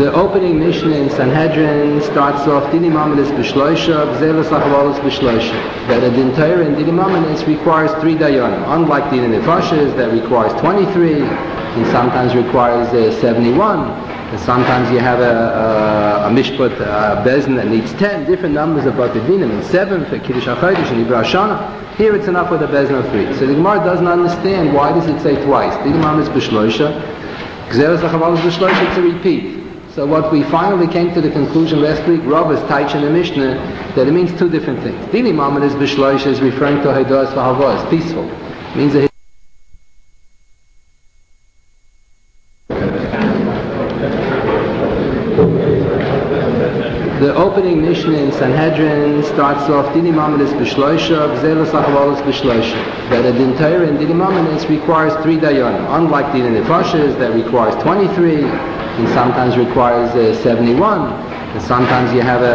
The opening Mishnah in Sanhedrin starts off Dini Mamelis B'Shloisha, B'Zelas Achavalos B'Shloisha. That a Din Torah in Dini Mamelis requires 3 dayanim. Unlike Dini Nefashis that requires 23, and sometimes requires 71. And sometimes you have a Mishpat Bezin that needs 10, different numbers about the Dinim, and 7 for Kiddush HaChodesh and Ibra Shana. Here it's enough with a Bezin of 3. So the Gemara doesn't understand why does it say twice. Dini Mamelis B'Shloisha, B'Zelas Achavalos B'Shloisha, it's a repeat. So what we finally came to the conclusion last week, Rav is Taich in the Mishnah, that it means 2 different things. Dini Mamelis B'Shloisha is referring to Haidos V'Havos, peaceful. It means that the opening Mishnah in Sanhedrin starts off Dini Mamelis B'Shloisha, B'Zelas Achavalos B'Shloisha. That a Din Torah in Dini Mamelis requires 3 dayanim. Unlike Dini Nefashis that requires 23, and sometimes requires 71, and sometimes you have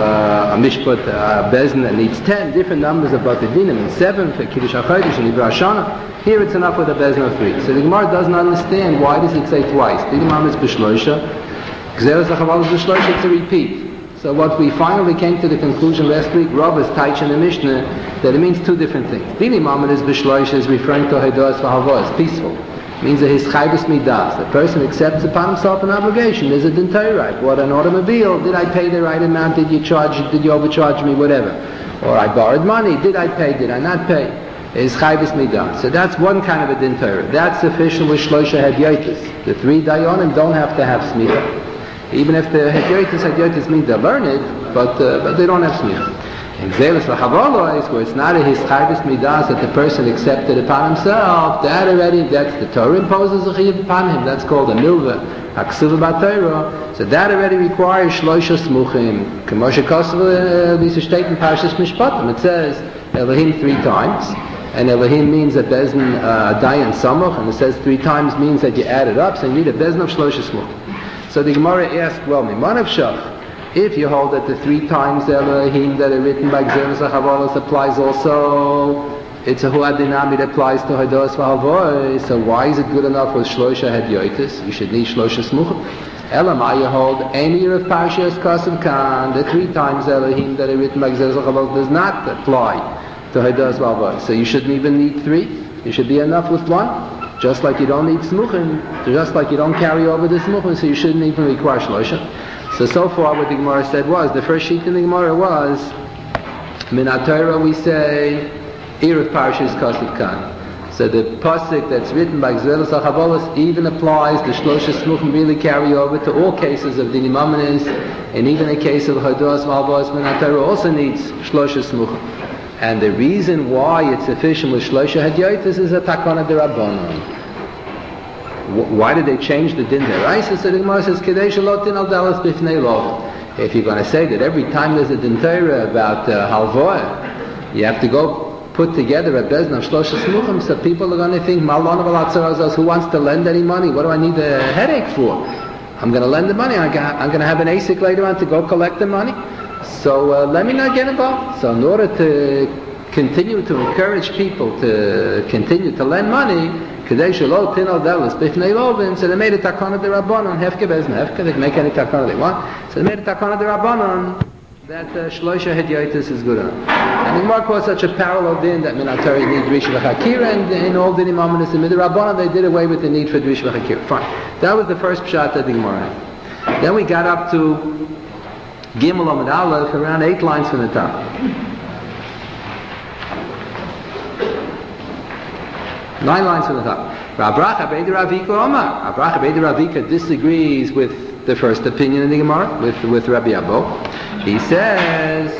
a Mishpat Bezin that needs 10, different numbers about the Dinim, and 7 for Kiddush HaChodesh and Ibra Shana. Here it's enough with a Bezin of 3. So the Gemara doesn't understand why does it say twice. Dini Mamelis B'Shloisha, Gzeres Achavalos B'Shloisha, it's a repeat. So what we finally came to the conclusion last week, Rav is Taich in the Mishnah, that it means 2 different things. Dini Mamelis B'Shloisha is referring to Haidos V'Havos, peaceful. It means that his chaybus midas, the person accepts upon himself an obligation. There's a din Torah. I bought an automobile. Did I pay the right amount? Did you overcharge me? Whatever. Or I borrowed money. Did I pay? Did I not pay? His chaybus midas. So that's one kind of a din Torah. That's sufficient with shloisha hadyotis. The 3 dayanim don't have to have smicha. Even if the hadyotis means they learn it, but they don't have smicha. In Gzelas L'Chavalos, where it's not a his chaybus midas that the person accepted upon himself, that's the Torah imposes a chiyuv upon him. That's called a milva, haksiva b'Torah. So that already requires shloisha smuchim. K'moshe kosev this steht in Parshas Mishpatim. It says Elohim 3 times, and Elohim means a bezin dayan samuch, and it says 3 times means that you add it up. So you need a bezin of shloisha smuchim. So the Gemara asked, well, mimanav shach. If you hold that the 3 times Elohim that are written by Gzeres HaChavalos applies also, it's a huadinami that applies to Haidos V'Havos, so why is it good enough with Shloisha Hadyotis? You should need Shloisha Smuchim. Elamai you hold, any year of Parshas Kasim Khan, the 3 times Elohim that are written by Gzeres HaChavalos does not apply to Haidos V'Havos. So you shouldn't even need 3. You should be enough with 1. Just like you don't need Smuchim, just like you don't carry over the Smuchim, so you shouldn't even require Shloisha. So far what the Gemara said was, the first sheet in the Gemara was, Min HaTorah we say, Erev Parshas Kasev Kan. So the pasuk that's written by Gzeres HaChavalos even applies, the Shloisha Smuchim really carry over to all cases of Dini Mamelis, and even a case of Haidos V'Havos, Min HaTorah also needs Shloisha Smuchim. And the reason why it's sufficient with Shloisha Hadyotis is a Takana D'Rabbanan. Why did they change the din deraisa? So the Gemara says, Kedei shelo tin al dalas b'fnei lov. If you're going to say that every time there's a din Torah about halvoah, you have to go put together a bezna of shlosh smuchim, so people are going to think, who wants to lend any money? What do I need a headache for? I'm going to lend the money. I'm going to have an ASIC later on to go collect the money. So let me not get involved. So in order to continue to encourage people to continue to lend money, so they made a takana d'Rabbanan, hefke bezna, hefke, they can make any takana they want. So they made a takana d'Rabbanan that shloisha hadyotis is good enough. And the Gemara calls such a parallel din that Min HaTorah need Drisha v'Chakira, and in all Dinim Mamelis and Midrabbanan they did away with the need for Drisha v'Chakira. Fine. That was the first pshat that the Gemara had. Then we got up to Gimel Amud Aleph, around 8 lines from the top. 9 lines from the top. Abracha Beidi Ravika Omar. Abracha Beidi Ravika disagrees with the first opinion in the Gemara, with Rabbi Abba. He says,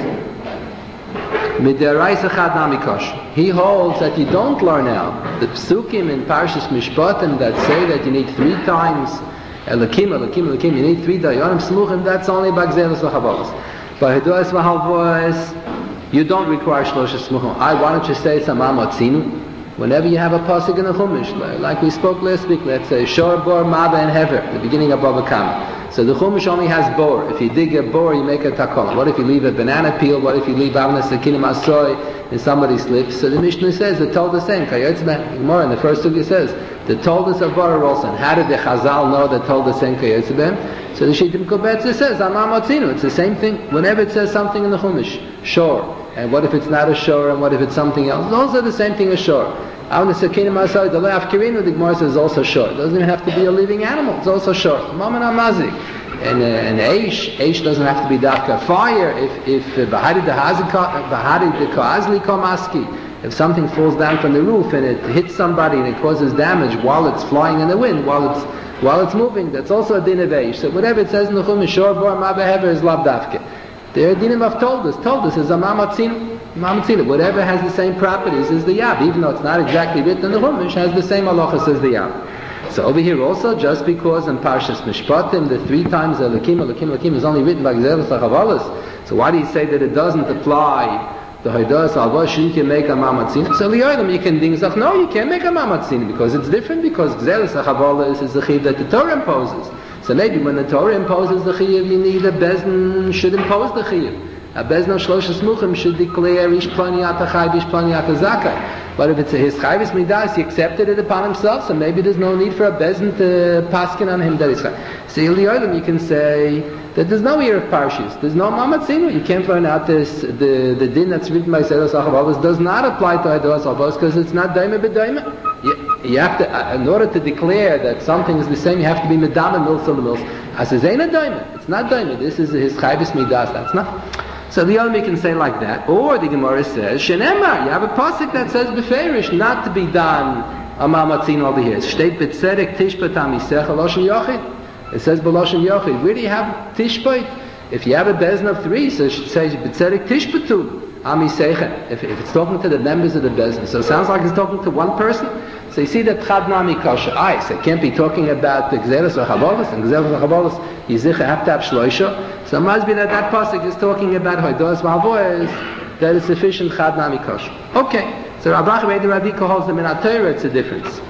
he holds that you don't learn out the psukim in Parshas Mishpatim that say that you need 3 times Elokim, you need 3 dayanim smuchim, that's only by Gzeres HaChavalos. By Haidos V'Havos, you don't require Shlosh Smuchim. Why don't you say it's a Mamotzinu? Whenever you have a pasuk in a chumash, like we spoke last week, let's say Shor, Bor, Maba, and Hever, the beginning of Bava Kama. So the chumash only has bor. If you dig a bor, you make a takon. What if you leave a banana peel? What if you leave avnas sekinim asoy and somebody slips? So the Mishnah says the told the same. Gemara in the first sugya says the told us of bor also. And how did the Chazal know that told the same? So the Shita Mekubetza says, Amam Atzinu. It's the same thing. Whenever it says something in the Chumash, shor. And what if it's not a shor, and what if it's something else? Those are the same thing as shor. Out in the Sakina Masai, the Leaf Kirinu, the Gemara says also shor. It doesn't even have to be a living animal. It's also shor. Maman Amazik. And Eish doesn't have to be Dafka. Fire, if Bahari the Koazli Komaski, if something falls down from the roof and it hits somebody and it causes damage while it's flying in the wind, while it's moving, that's also a din of Eish. So whatever it says in the Chumash, shor bor ma behever is lav dafke. The dinim have told us is a mamatzinu. Whatever has the same properties as the yab, even though it's not exactly written in the Chumash, has the same halachas as the yab. So over here also, just because in Parshas Mishpatim, the 3 times Elokim is only written by Gzelos HaChavalos, so why do you say that it doesn't apply the Haidas Alvah, you can make a mamatzin? So Liyodim, you can ding stuff. No, you can't make a mamatzin because it's different, because Gzelos HaChavalos is the chiv that the Torah imposes. So maybe when the Torah imposes the chiv, you need a Bezdin should impose the chiv. A Bezdin of Shlosh Smuchim should declare Ish Plani Atachai, Ish Plani Atazakai. But if it's his chayvus midas, he accepted it upon himself, so maybe there's no need for a bezin to paskin on him that is chayv. So Eliyadim, you can say that there's no ear of parshas, there's no mamatzinu. You can't find out this the din that's written by Sedos HaChavalos does not apply to Hados HaChavalos because it's not daima b'daima. You have to, in order to declare that something is the same, you have to be medama milsa. As is ain't a daima, it's not daima. This is his chayvus midas. That's not. So the Yalmi can say like that, or the Gemara says, Shenemar, you have a pasuk that says beferish, not to be done a mamatzin over here. Shteit b'tzedek tishpat amisecha loshen yochid. It says b'loshen yochid. Where do you have tishpat? If you have a bezin of 3, so it says b'tzedek tishpatu amisecha. If it's talking to the members of the bezin, so it sounds like it's talking to one person. So you see that chad nami kasha. So it can't be talking about the Gzelos HaChavalos, and Gzelos HaChavalos, Yizicha have to have shloisha. So it must be that pasuk is talking about Hoidos V'Avois, that is sufficient chad nami kasha. Okay, so Rabbi Rebbe Radika holds them in Torah, it's a difference.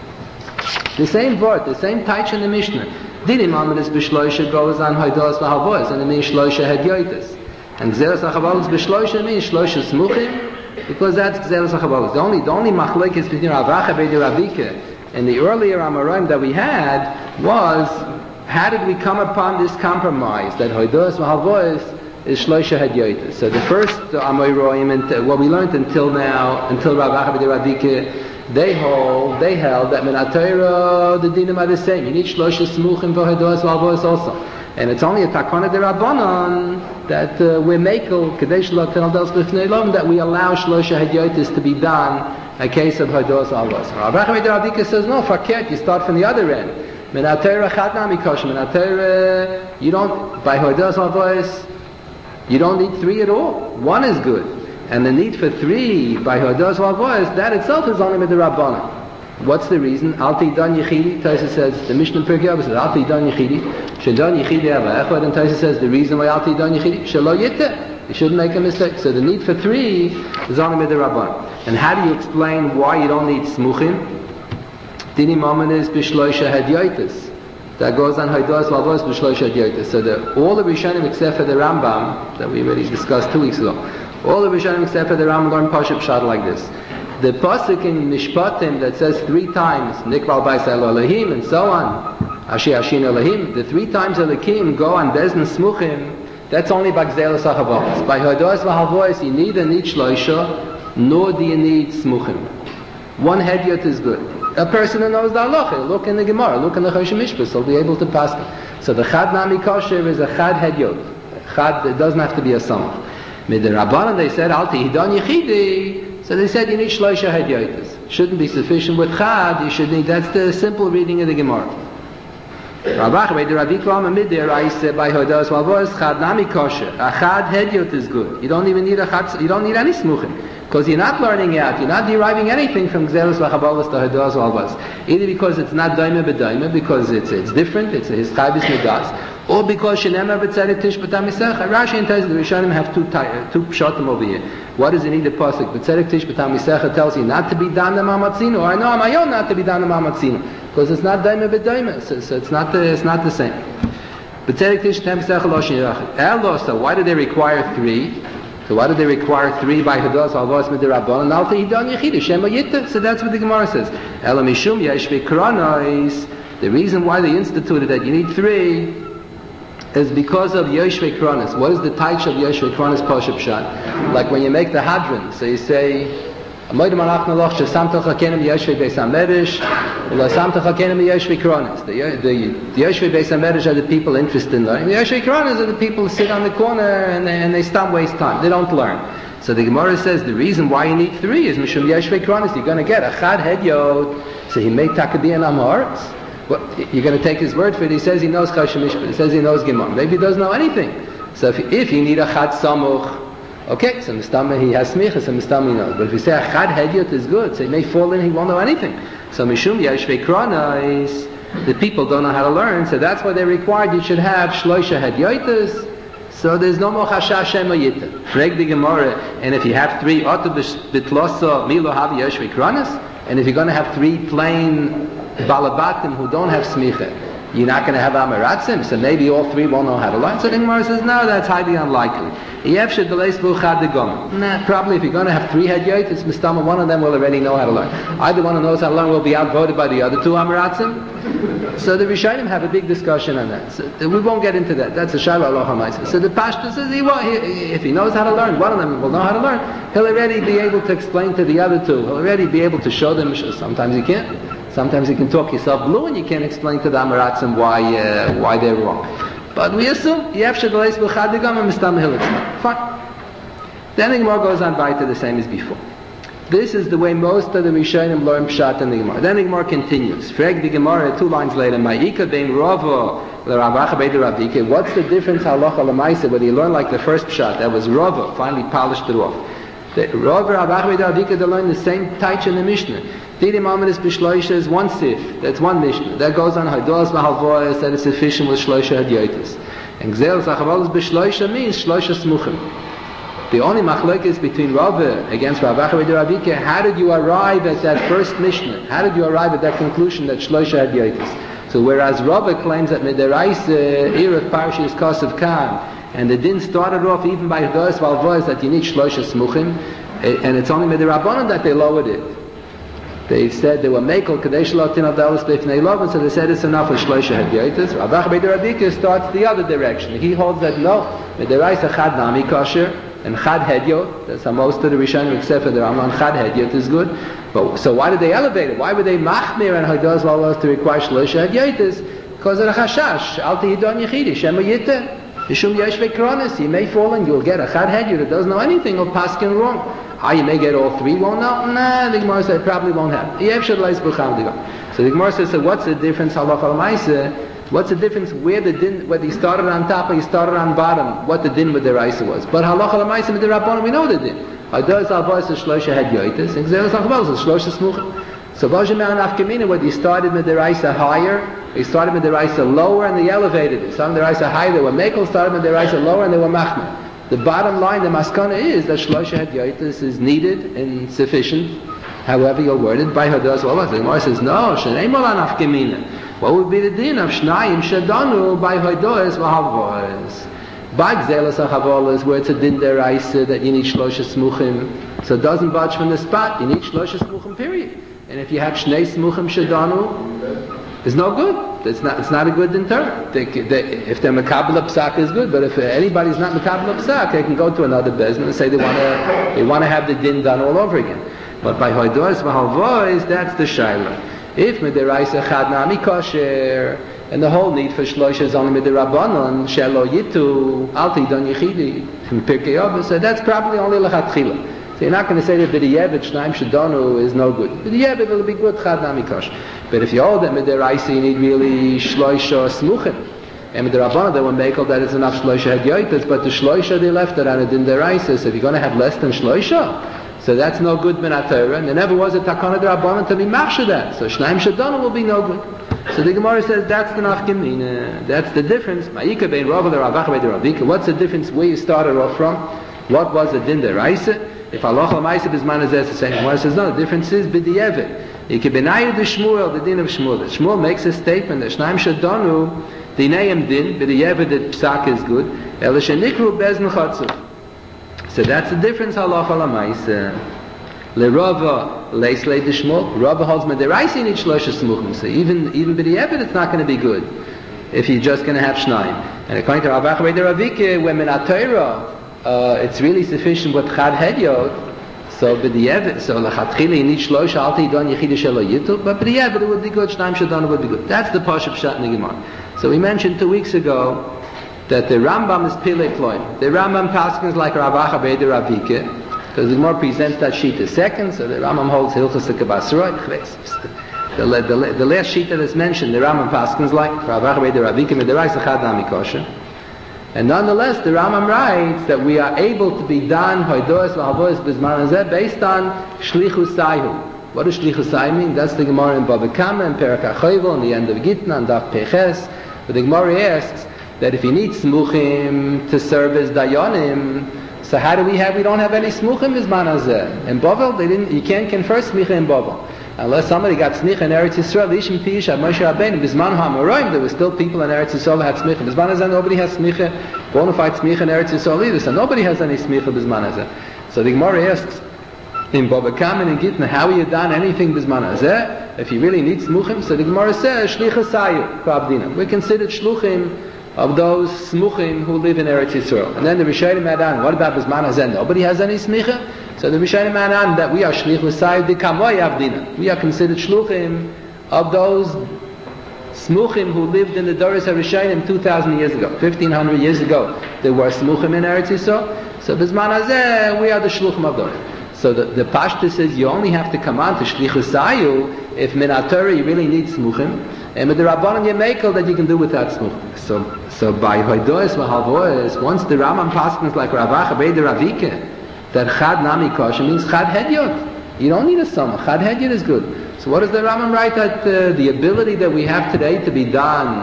The same word, the same taich in the Mishnah. Dinim Amadis B'Shloisha goes on Hoidos V'Avois, and it means Shloisha Hedyoitis. And Gzelos HaChavalos B'Shloisha means Shloisha Smuchim, because that's Gzelos HaChavalos. The only machlokes between Rabbi Rebbe Radika and the earlier Amoraim that we had was, how did we come upon this compromise that Hoidos V'Havois is Shloisha Hadyotis? So the first Amoraim, and what we learned until now, until Rabbi Radika, they held that Minatayra, the dinim are the same. You need Shloisha Smuchim V'Hoidos V'Havois also. And it's only a takana de Rabbanon that we're makel kadesh lo tenaldos lifnei lom, that we allow Shloisha Hadyotis to be done a case of Hoidos V'Havois. Rabbi Radika says no, fakert, you start from the other end. Minatayra chad nami kosher. Minatayra, you don't, by Hoidos V'Havois, you don't need 3 at all. 1 is good. And the need for 3 by Hoidos V'Havois, that itself is only with the Rabbanon. What's the reason? Alti dan yichidi, Taisa says, the Mishnah Pirkei Avos says, Alti dan yichidi, shedan yichidi ava echad, and Taisa says, the reason why Alti dan yichidi, shelo yitte, you shouldn't make a mistake. So the need for 3 is only with the Rabbanon. And how do you explain why you don't need smuchim? Dini moment is b'shloisha hadyotis. That goes on Hoidos V'Havois b'shloisha hadyotis. So all the Rishonim except for the Rambam, that we already discussed 2 weeks ago, all the Rishonim except for the Rambam learn Pashup Pshat like this. The pasuk in Mishpatim that says 3 times Nikval Baisel Elohim and so on, Ashi Ashin Elohim, the 3 times Elohim go on Bezin Smuchim, that's only by Gzelos HaChavalos. By Hoidos V'Havois you neither need Shloisha, nor do you need Smuchim. 1 Hedyot is good. A person who knows the halacha, look in the Gemara, look in the Choshen Mishpah, he'll be able to pass them. So the Chad Nami Kosher is a Chad Hedyot. Chad, it doesn't have to be a Samach. With the Rabbanan they said, Alti Hidan Yechidi, so they said you need Shloisha Hadyotis. Shouldn't be sufficient with Chad, you should need, that's the simple reading of the Gemara. Rabach, by the Rabbi Klam Midir, I said by Hoidos V'Havois, Chad Nami Kosher. A Chad Hedyot is good. You don't even need a Chad, you don't need any Smuchim. Because you're not learning out, you're not deriving anything from Gzelos V'Chavalos to Hoidos V'Havois. Either because it's not Daima B'Daima, because it's different, it's his Chayvis Midas, or because Shenemar B'Tzedek Tishpat HaMisecha. Rashi and Taiz, the Rishonim have two pshatim over here. What does it need the pasuk? B'Tzedek Tishpat HaMisecha tells you not to be done the mamatzino, or I know on my own not to be done the mamatzino, because it's not Daima B'Daima, so it's not the same. B'Tzedek Tishpat HaMisecha Loshin Yachid. So why do they require 3? So why do they require 3 by Hoidos V'Havois Midirabbanan? And Alta Hidan Yechidu Shema Yitta. So that's what the Gemara says. Ela Mishum Yesh V'Kronos. The reason why they instituted that you need 3 is because of Yoshvei Kronis. What is the taich of Yoshvei Kronis Poshup Pshat? Like when you make the Hadron, so you say, the Yoshvei Beis HaMedrash are the people interested in learning. The Yoshvei Kronis are the people who sit on the corner and they stop waste time. They don't learn. So the Gemara says the reason why you need 3 is Mishum Yoshvei Kronis. You're going to get a Chad Hedyot. So he made Takabiyah Amharetz. Well, you're going to take his word for it. He says he knows Choshen Mishpat. He says he knows Gemara. Maybe he doesn't know anything. So if you need a Chad Samuch, okay, so Mistama he has smichas, and Mistama he knows. But if you say a Chad Hedyot is good, so he may fall in, he won't know anything. So Mishum Yoshvei Kronis, the people don't know how to learn, so that's why they required you should have Shloisha Hedyotas. So there's no more Chashash Shema Yitta. Frag the Gemara, and if you have 3 Oto Bitlosa Milo Havi Yoshvei Kronis, and if you're going to have 3 plain Balabatim who don't have smicha, you're not going to have Amaratzim, so maybe all 3 won't know how to learn. So the Gemara says, no, that's highly unlikely. Probably if you're going to have 3 Hedyotas, Mistama, one of them will already know how to learn. Either one who knows how to learn will be outvoted by the other 2 Amaratzim. So the Rishonim have a big discussion on that. So we won't get into that. That's a Shaila Allah HaMaisa. So the Pashto says, if he knows how to learn, one of them will know how to learn, he'll already be able to explain to the other 2. He'll already be able to show them. Sometimes he can't. Sometimes you can talk yourself blue and you can't explain to the Amaratzim why they're wrong. But we assume fine. Then the Gemara goes on by to the same as before. This is the way most of the Rishonim learn Pshat in the Gemara. Then the Gemara continues. Frag the Gemara 2 lines later. Ma'ika bein Rava l'Ravacha bein Ravika. What's the difference halacha l'maisa whether you learn like the first Pshat that was Rava, finally polished it off. The Rava Ravacha bein Ravika, they learn the same taich in the Mishnah. Dinim Amidas B'Shloisha is 1 sif. That's 1 Mishnah. That goes on Haidos V'Halvoyas that is sufficient with Shloisha Hadyotis. And Gzeil Zachavos B'Shloisha means Shloisha Smuchim. The only machlok is between Rava against Rav Acha Ravika. How did you arrive at that first Mishnah? How did you arrive at that conclusion that Shloisha Hadyotis? So whereas Rava claims that Midaraisa Erev Parshas Kosav Kan, and the din started off even by Haidos V'Halvoyas that you need Shloisha Smuchim, and it's only Midarabanan that they lowered it. They said they were mekel kadesh lotin avdalos b'fnei lov, so they said it's enough for shloisha hedyotis. Rav Acha ben Ravika starts the other direction. He holds that no, midiraisa chad nami kosher and chad hedyot. That's how most of the Rishonim except for the Rambam chad hedyot is good. But so why did they elevate it? Why were they machmir and haidos valos to require shloisha hedyotis? Because of the chashash. Al tihidon yechidi shema yitte. Yishum Yoshvei Kronis. You may fall and you'll get a chad hedyot that doesn't know anything or paskin wrong. You may get all 3, won't know? Nah, the Gemara said probably won't happen. So the Gemara says, so what's the difference, halacha l'maisa? What's the difference where the din, whether he started on top or he started on bottom, what the din with the raisa was? But halacha l'maisa with the rabbanon, we know the din. Haidos alvos is shloisha hedyotis, and gzelos achavos is shloisha smuchim. So v'ozhem me'anaf gemina, whether he started with the raisa higher, he started with the raisa lower, and they elevated it. Some of the raisa higher, they were mekel, started with the raisa lower, and they were machmir. The bottom line, the maskana is that Shloisha Hedyotis is needed and sufficient, however you're worded, by Hadas Walas. The Gemara says, no, Shnei Molanaf Gemina. What would be the din of Shnayim Shadanu by Hadas V'Havolas? By Gzelas HaChavolas, where it's a din deraisa that you need Shloisha Smuchim, so it doesn't budge from the spot, you need Shloisha Smuchim, period. And if you have Shnei Smuchim Shadanu, it's no good. It's not a good inter. If they're Mekabel Psak is good, but if anybody's not Mekabel Psak, they can go to another business and say they want to have the din done all over again. But by Hoidos V'Halvois, that's the Shaila. If Midiraisa Chad Nami Kosher, and the whole need for Shloisha is only Midirabanon, Shelo Yitu, Alti Don Yechidi, from Pirkei Avos, so that's probably only Lechatchila. So you're not going to say that B'diyevet Shnaim Shadonu is no good. B'diyevet will be good, Chad Nami Kosher. But if you hold them Midiraisa, you need really Shloisha Smuchim. And with the Rabbanah, they will make all that it's enough Shloisha Hedyotis, but the Shloisha they left it on it in the Raisa. So if you're going to have less than Shloisha, so that's no good Min HaTorah. And there never was a Takana de Rabbanah to be machsha that. So Shnaim Shadonu will be no good. So the Gemara says that's the Nafkamina. That's the difference. Ma'ika bein Rava l'Ravacha bein Ravika. What's the difference where you started off from? What was the din de Raisa? If Allah L'Maisa B'zman is the same. Gemara says no, the difference is B'diyevet. Ikebenayu de Shmuel, the din of Shmuel. Shmuel makes a statement that Shnaim Shadonu, Dinayim din, B'diyevet that Psak is good. Elishanikru bezn Chatzuf. So that's the difference. Halacha l'maisa. LeRava leislei de Shmuel. Rava holds mederaisa in each shloisha smuchim. So even b'diyevet it's not going to be good if you're just going to have shnayim. And according to Rav Acha B'Eder Ravike, when Minat Torah, it's really sufficient with Chad Hedyot, so lechatchila you need Shloisha Alti Yidon Yechida Shelo Yitul, but b'diavad it would be good, Shnaim Shadana would be good. That's the Pashup Pshat in the Gemara. So we mentioned 2 weeks ago that the Rambam is Pilei Ploim. The Rambam paskins like Rav Acha B'Eder Ravike, because the Gemara presents that sheet as second, so the Rambam holds Hilchos Kabasroi. The last sheet that is mentioned, the Rambam paskins like Rav Acha B'Eder Ravike Midaraisa Chad Nami Kosher. And nonetheless, the Rambam writes that we are able to be done Hoidois V'Havois B'Zman Hazeh based on Shlichus Sayu. What does Shlichus Sayu mean? That's the Gemara in Bava Kama and Perek HaChovel in the end of Gitna and Daf Peches. But the Gemara asks that if you need Smuchim to serve as Dayanim, so how do we have? We don't have any Smuchim B'Zman Hazeh. In Bavel, you can't confer Smicha in Bavel. Unless somebody got smicha in Eretz Yisrael, Ishim Pish, Moshe Rabbeinu, Bisman HaMaroim, there were still people in Eretz Yisrael who had smicha. Bisman Hazeh, nobody has smicha, bona fide smicha in Eretz Yisrael either, so nobody has any smicha Bisman Hazeh. So the Gemara asks, in Bava Kama and in Gitna, how are you done anything Bisman Hazeh? If you really need smuchim, so the Gemara says, Shlicha Sayu, K'abdina. We're considered shluchim of those smuchim who live in Eretz Yisrael. And then the Rishonim add on, what about Bisman Hazeh? Nobody has any smicha? So the Rishonim add on that we are shlich l'sayu d'kamoy avdina. We are considered shluchim of those smuchim who lived in the Doros HaRishonim 2,000 years ago, 1,500 years ago. There were smuchim in Eretz Yisrael. So Bisman Hazeh, we are the shluchim of those. So the Pashta says you only have to come on to shlich l'sayu if Minat Torah you really need smuchim, and with the Rabbanon Yemekel that you can do without smuchim. So by Hoidois V'Havois, once the Rambam paskins like Rav Acha B'Eder Ravike, that Chad Nami Kosher means Chad Hedyot. You don't need a summer. Chad Hedyot is good. So what does the Rambam write? That the ability that we have today to be done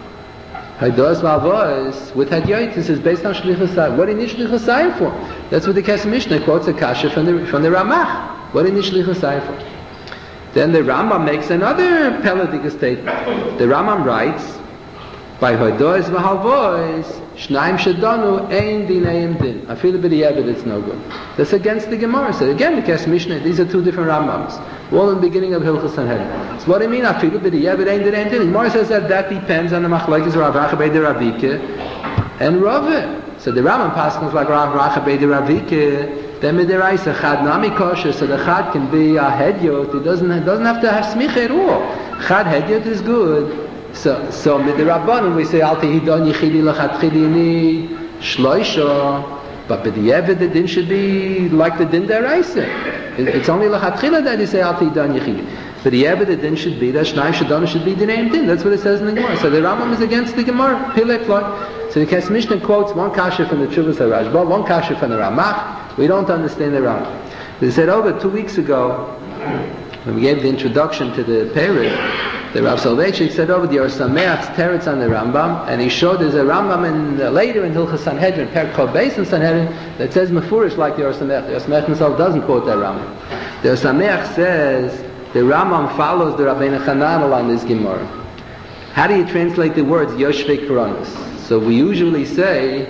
Hoidois V'Havois with Hedyot, this is based on Shlichus Sayu. What do you need Shlichus Sayu for? That's what the Kesef Mishnah quotes a kasha from the Ramach. What do you need Shlichus Sayu for? Then the Rambam makes another Peladik statement. The Rambam writes, by Hoidois V'Havois, Shnaim Shadanu Ein Dineim Din. I feel a bit of it's no good. That's against the Gemara. So again, the Kesef Mishnah, these are 2 different Rambams. All in the beginning of Hilchos Sanhedrin. So what do you mean? I feel a bit of Ein Dineim Din. The Gemara says that depends on the Machlokes Rav Acha B'Eder Ravike and Rava. So the Rambam paskins like Rav Acha B'Eder Ravike. Then midiraisa Chad Nami Kosher, so the Chad can be a Hedyot. It doesn't have to have smicha at all. Chad Hedyot is good. So midirabbanon we say Al Tehidon Yichidi L'Chatchili you need Shloisha, but b'diavad the din should be like the din deraisa. It's only L'Chatchila that you say Al Tehidon Yichidi. B'diavad the din should be that Shnai Shadona should be the name din. That's what it says in the Gemara. So the Rambam is against the Gemara. Pilei Ploy. So the Kesef Mishnah quotes one kasha from the Tshuvas HaRashba, one kasha from the Ramach. We don't understand the Rambam. They said over 2 weeks ago, when we gave the introduction to the Perek, the Rav Soloveitchik said over the Sameach's teretz on the Rambam, and he showed there's a Rambam later in Hilchos Sanhedrin, Perek Kol Beis in Sanhedrin, that says Mefurish like the Sameach. The Sameach himself doesn't quote that Rambam. The Sameach says the Rambam follows the Rabbeinu Chananel on this Gemara. How do you translate the words Yoshvei Koronos? So we usually say,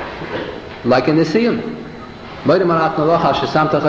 like in the Siyum, Yeshua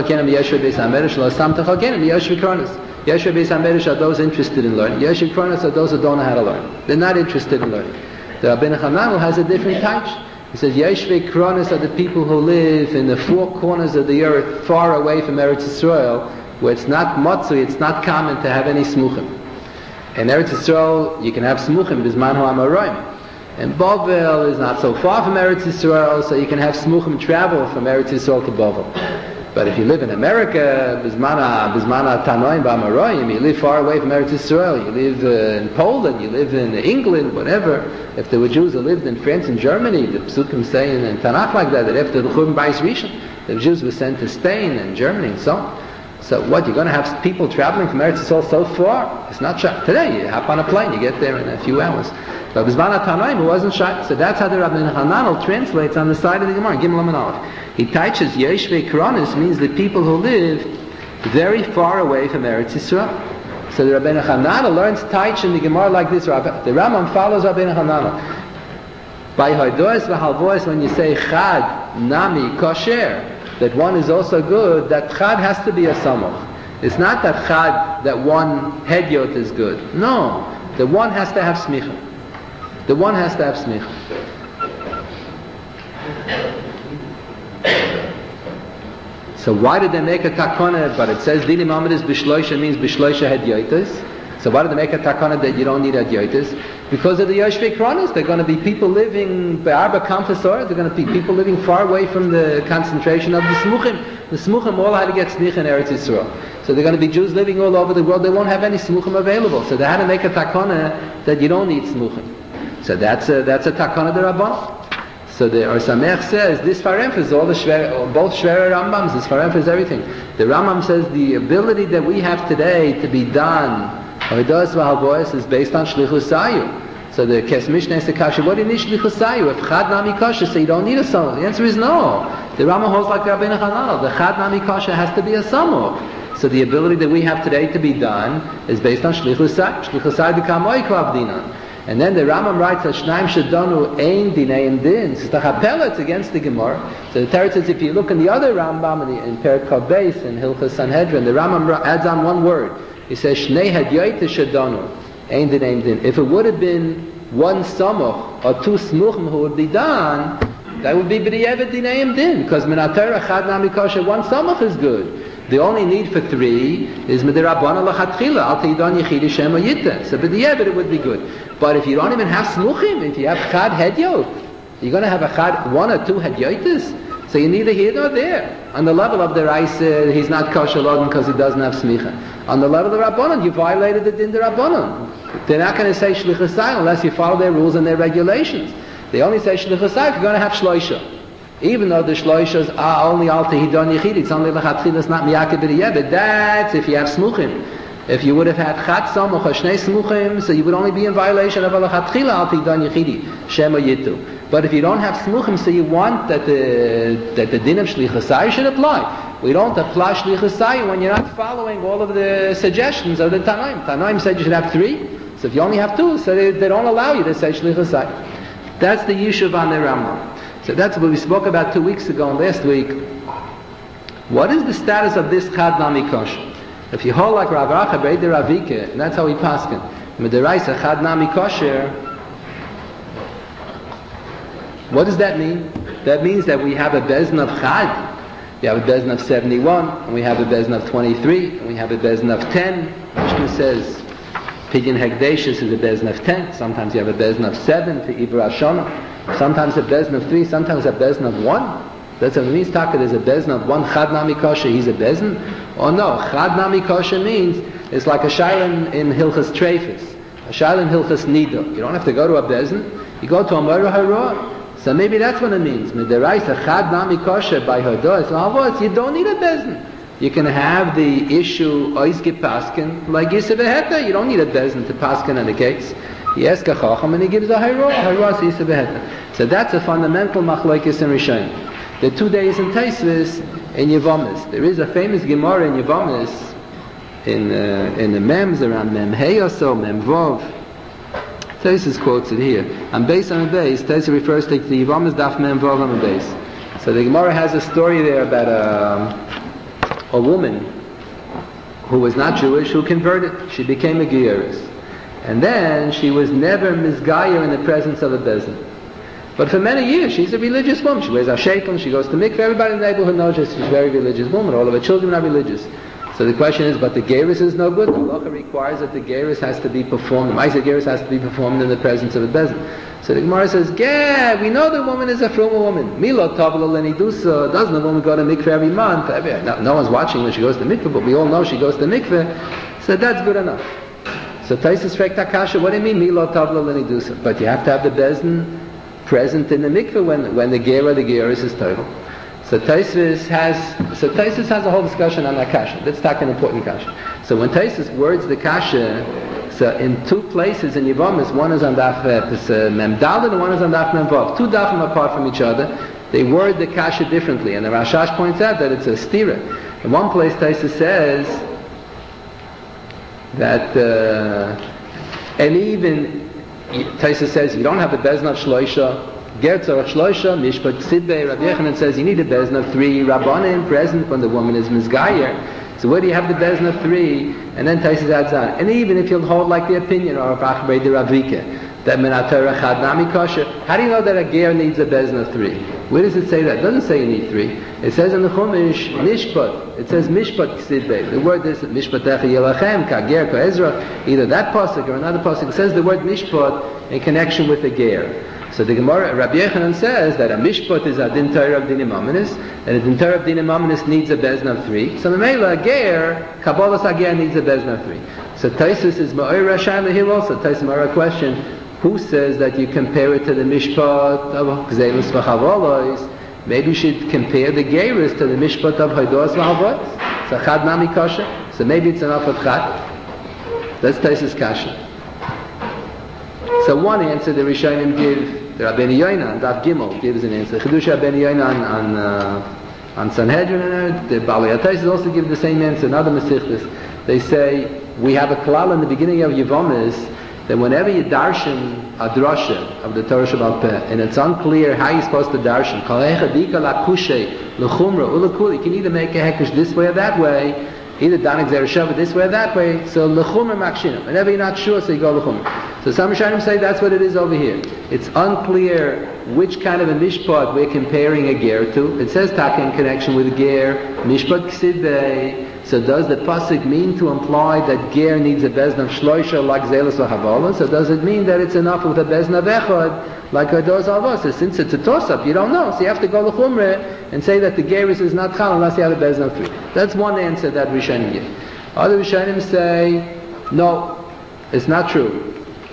Beis HaMedrash are those interested in learning. Yeshua Kronos are those who don't know how to learn. They're not interested in learning. The Rabbeinu Chananel has a different type. He says Yeshua Kronos are the people who live in the 4 corners of the earth, far away from Eretz Yisrael, where it's not motzui, it's not common to have any smuchim. In Eretz Yisrael, you can have smuchim, Bisman HaMaroim. And Bavel is not so far from Eretz Yisrael, so you can have smuchim travel from Eretz Yisrael to Bavel. But if you live in America, Bismana Tanoim B'Amaroyim, you live far away from Eretz Yisrael, you live in Poland, you live in England, whatever. If there were Jews who lived in France and Germany, the Psukim say in Tanakh like that after the Churban Bayis Rishon, the Jews were sent to Spain and Germany and so on. So what, you're going to have people traveling from Eretz Yisrael so far? It's not shy. Today, you hop on a plane, you get there in a few hours. But Bismana Tanoim, it wasn't shy. So that's how the Rabbeinu Chananel translates on the side of the Gemara, Gimel Amud Aleph. He teaches Yeshvei Koronos means the people who live very far away from Eretz Yisrael. So the Rabbeinu Chananel learns Taich in the Gemara like this. The Rambam follows Rabbeinu Chananel. By Hoidois V'Halvois, when you say Chad, Nami, Kosher, that one is also good, that Chad has to be a Samoch. It's not that Chad, that one Hedyot is good. No, the one has to have Smicha. The one has to have Smicha. So why did they make a takana? But it says Dinim Amidus Bishloisha means Bishloisha Hedyotis. So why did they make a takana that you don't need Hedyotis? Because of the Yoshvei Kronos. They're going to be people living Be'arba Kampasor. They're going to be people living far away from the concentration of the Smuchim. The Smuchim all had to get Snicha in Eretz Yisrael. So they're going to be Jews living all over the world. They won't have any Smuchim available. So they had to make a takana that you don't need Smuchim. So that's a takana de Rabban. So the Or Sameach says this Farem is all the both Shvera Rambams. This Farem is everything. The Rambam says the ability that we have today to be done Hoidos v'halbois is based on Shlichus Sayu. So the Kes Mishnah is the Kasha, what do you need Shlichus Sayu? If Chad Nami Kasha, so you don't need a Samuch. The answer is no. The Rambam holds like Rabbeinu Chananel. The Chad Nami Kasha has to be a Samuch. So the ability that we have today to be done is based on Shlichus Sayu. Shlichus Sayu become Oikav Dinan. And then the Rambam writes that Shnaim Shadonu Ein Dineim Din. It's the Chapela, it's against the Gemara. So the Teretz says if you look in the other Rambam in Perek Kov Beis in Hilchas Sanhedrin, the Rambam adds on one word. He says Shnei Hadyoyte Shadonu Ein Dineim Din. If it would have been one Samuch or two Smuchim who would be done, that would be B'di'evet Dineim Din. Because Minatera Chad Nami Kosher, one Samuch is good. The only need for three is Midirabana Lachatchila, Al Teidon Yechidi Shema Yitta. So B'di'evet it would be good. But if you don't even have Smuchim, if you have Chad Hedyot, you're going to have a Chad, one or two Hedyotis. So you're neither here nor there. On the level of the Rais, he's not kosher Logan because he doesn't have smicha. On the level of the Rabbanon, you violated the din the Rabbanon. They're not going to say shlichusai unless you follow their rules and their regulations. They only say shlichusai if you're going to have shloisha. Even though the shloishas are only al tehidon yichid, it's only lechatchil, it's not miyakeh b'diyeh, that's if you have smuchim. If you would have had chat samuch or shnei smuchim, so you would only be in violation of lechatchila al tehidon yichidi, shema yitu. But if you don't have smuchim, so you want that the din of shlichusai should apply. We don't apply shlichusai when you're not following all of the suggestions of the Tanaim. Tanaim said you should have three, so if you only have two, so they don't allow you to say shlichusai. That's the yishuv on the Rambam. So that's what we spoke about 2 weeks ago and last week. What is the status of this chad nami kosher? If you hold like Rav Racha Be'ed Ravike, and that's how we paskin, Mederaisa chad nami kosher, what does that mean? That means that we have a bezin of chad. We have a bezin of 71, and we have a bezin of 23, and we have a bezin of 10. Mishnah says Pidyon Hekdeshus is a bezin of 10. Sometimes you have a bezin of 7 to Ibra Shana. Sometimes a bezin of 3, sometimes a bezin of 1. That's what it means. Taka, there's a bezin of 1 chad nami kosher, he's a bezin. Or no, chad nami kosher means it's like a shayla in Hilchas Treifis, a shayla in Hilchas Nido. You don't have to go to a bezin, you go to a Moira Haror. So maybe that's what it means. Midaraisa chad nami kosher by Hodos, you don't need a bezin. You can have the issue oizge paskin like Yisaveheta. You don't need a bezin to paskin on the case. He asks a chacham and he gives a hayroah. Hayroah is Yisaveheta. So that's a fundamental machlokes in Rishonim. The 2 days in Taisvis in Yevamis. There is a famous Gemara in Yevamis in the Mems around Mem Hey or so, Mem Vov. Taisvis quotes it here. On base on the base, Taisvis refers to the Yevamis Daf Mem Vov on the base. So the Gemara has a story there about a woman who was not Jewish who converted. She became a Geiris. And then she was never misgayer in the presence of a bezin. But for many years, she's a religious woman. She wears a sheikhim, she goes to mikveh. Everybody in the neighborhood knows she's a very religious woman. All of her children are religious. So the question is, but the Geiris is no good. The halacha requires that the Geiris has to be performed. The Ma'aseh Geiris has to be performed in the presence of a bezin. So the Gemara says, yeah, we know the woman is a fruma woman. Milo tavla lenidusa. Doesn't the woman go to mikveh every month? No one's watching when she goes to mikveh, but we all know she goes to mikveh. So that's good enough. So Taisus Frek Takasha, what do you mean Milo tavla lenidusa? But you have to have the bezin present in the mikveh when the Geiris is total. So Taisus has a whole discussion on that kasha. Let's talk an important kasha. So when Taisus words the kasha, so in 2 places in Yevamis, one is on Daf Mem Daled and one is on Daf Mem Vav. 2 dafim apart from each other. They word the kasha differently, and the Rashash points out that it's a stira. In one place, Taisus says that, and even Taisus says you don't have a bezin of shloisha. Gertzor Shloisha, Mishpat Tzidbei, Rabbi Yechanan says you need a bezin of 3 Rabbanim present when the woman is Mizgayer. So where do you have the bezin of 3? And then Taisus adds on. And even if you'll hold like the opinion of Achbei de Ravike, That Minatera Chad Nami Kosher. How do you know that a ger needs a bezin of 3? Where does it say that? It doesn't say you need 3. It says in the Chumash, Mishpat. It says Mishpat Ksidbe. The word is Mishpat Echa Yelachem, Kager, Ka'ezra. Either that pasuk or another pasuk. It says the word Mishpat in connection with the ger. So the Gemara, Rabbi Yechanan says that a Mishpat is a din Torah of Dinim Amanis, and a din Torah of Dinim Amanis needs a bezin of 3. So the Mela, a ger, Kabbalas HaGer needs a bezin of 3. So Taisus is Ma'or Rashai Lehil also. Taisus Ma'or question, who says that you compare it to the Mishpat of Gzeilus V'Chavolos? Maybe you should compare the Geirus to the Mishpat of Haidos V'Havot. So Chad Nami Kosher. So maybe it's enough of Chad. That's Taisus Kasha. So one answer the Rishonim give, the Rabbeinu Yoina on Daf Gimel gives an answer. Chidush Rabbeinu Yoina on Sanhedrin and the Balei HaTaisus also give the same answer. Another Mesichtas. They say we have a klal in the beginning of Yevomis that whenever you darshan a drasha of the Torah Shabbat Peh, and it's unclear how you're supposed to darshan, you can either make a hekesh this way or that way, either danik zereshava this way or that way, so l'chumra makshinam. Whenever you're not sure, so you go l'chumra. So some Rishonim say that's what it is over here. It's unclear which kind of a mishpat we're comparing a ger to. It says taka in connection with a ger, mishpat ksidbei. So does the pasuk mean to imply that ger needs a bezin of shloisha like zelos v'havolos? So does it mean that it's enough with a bezin of echad like a dos avos? So since it's a toss-up, you don't know. So you have to go l'chumre and say that the geris is not chal unless you have a bezin of 3. That's one answer that Rishonim give. Other Rishonim say, no, it's not true.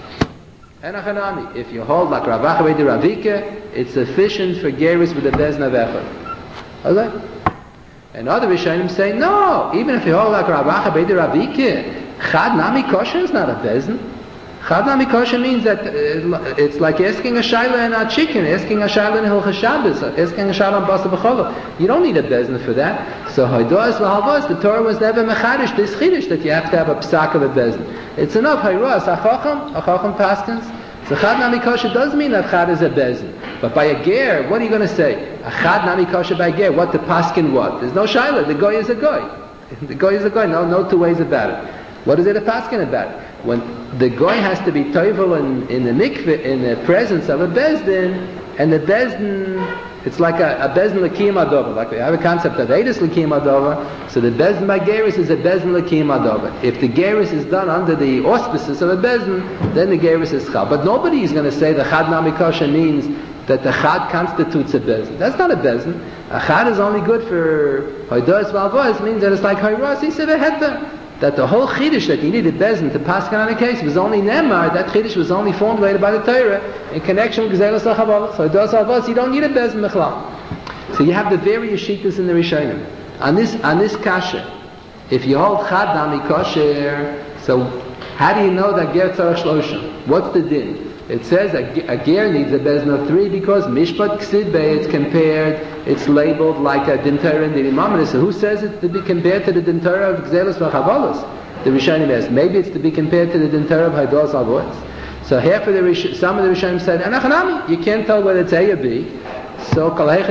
If you hold like Rav Acha B'Di Ravike, it's sufficient for geris with a bezin of echad. Okay? And other Rishonim say, no, even if you hold like Rav Acha B'Di Ravike, Chad Nami Kosher is not a bezin. Chad Nami Kosher means that it's like asking a shayla and a chicken, asking a shayla in Hilchos Shabbos, asking a shayla on Basa B'Chola. You don't need a bezin for that. So Haidos V'Havos, the Torah was never mechadish, this chidish that you have to have a psak of a bezin. It's enough, Hayros, Achacham Paskins. So Chad Nami Kosher does mean that Chad is a bezin. But by a ger, what are you going to say? A Chad Nami Kosher by ger, what the paskin what? There's no shayla, the goy is a goy. The goy is a goy, no two ways about it. What is it a paskin about it? When the goy has to be toivel in the mikveh, in the presence of a bezdin, and the bezdin, it's like a bezdin l'kiyum adova. Like we have a concept of edus l'kiyum adova, so the bezdin by geris is a bezdin l'kiyum adova. If the geris is done under the auspices of a bezdin, then the geris is chad. But nobody is going to say the chad nami kosher means that the chad constitutes a bezdin. That's not a bezdin. A chad is only good for hoidos v'avos, means that it's like hoiros iseveheta. That the whole chiddush that you needed bezin to pass on a case was only nemar. That chiddush was only formulated by the Torah in connection with gzelos ha'chavalos. So those avos you don't need a bezin mechlal. So you have the various shittas in the Rishonim. On this kasha, if you hold chad nami kosher, so how do you know that ger tzarach shlosha? What's the din? It says a ger needs a bezin of 3 because mishpat ksidbei, it's compared, it's labeled like a din Torah and Dinim Amanis. So who says it's to be compared to the din Torah of Gzelos V'Chavolos? The Rishonim asks, maybe it's to be compared to the din Torah of Haidos Avos. So some of the Rishonim said, Anachanami, you can't tell whether it's A or B. So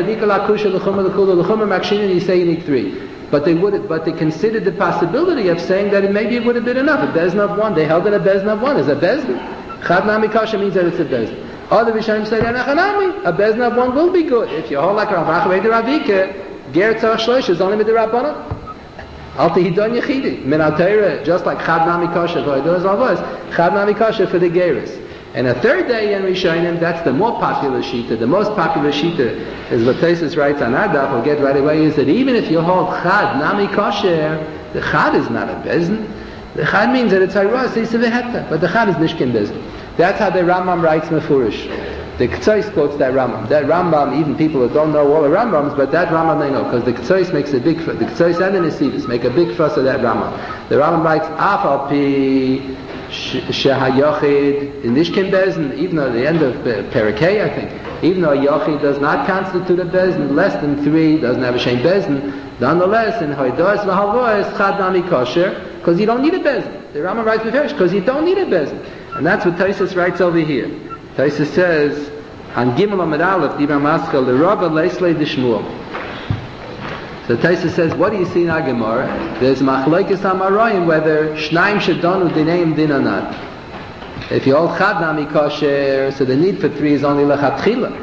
you say you need 3. But they considered the possibility of saying that maybe it would have been enough. A bezin of 1, they held it a bezin of 1 is a bezin. Chad Nami Kosher means that it's a bezin. Other Rishonim say, a bezin of 1 will be good. If you hold like Rav Acha B'Di Ravike, ger tzarach shloisha is only with the Rabbanan. Alti hidon yechidi. Min al-Torah, just like Chad Nami Kosher for Haidos Avos, Chad Nami Kosher for the geris. And a third day in Rishonim, that's the more popular shita. The most popular shita is what Taisus writes on our daf, we'll get right away, is that even if you hold Chad Nami Kosher, the Chad is not a bezin. The Chad means that it's Hayros, Iseveheta, but the Chad is Nishkin bezin. That's how the Rambam writes Mefurish. The Ketzos quotes that Rambam. That Rambam, even people that don't know all the Rambams, but that Rambam they know, because the Ketzos makes a big fuss. The Ketzos and the Nesivos make a big fuss of that Rambam. The Rambam writes, Afal pi shehayochid in Nishkin bezin, even at the end of Perikei, I think, even though Yochid does not constitute a bezin, less than 3, doesn't have a shem bezin, nonetheless, in Haidos v'Havos, Chad Nami Kosher, because you don't need a bezin. The Rambam writes Mefurish, because you don't need a bezin. And that's what Taisus writes over here. Taisus says, on Gimel Amud Aleph, Dibra Maschel, the Rabba Leislei Dishmuel. So Taisus says, what do you see in our Gemara? There's Machlokes Amarayim whether Shnaim Shadonu Dineim Din or not. If you hold Chad Nami Kosher, so the need for 3 is only Lechatchila.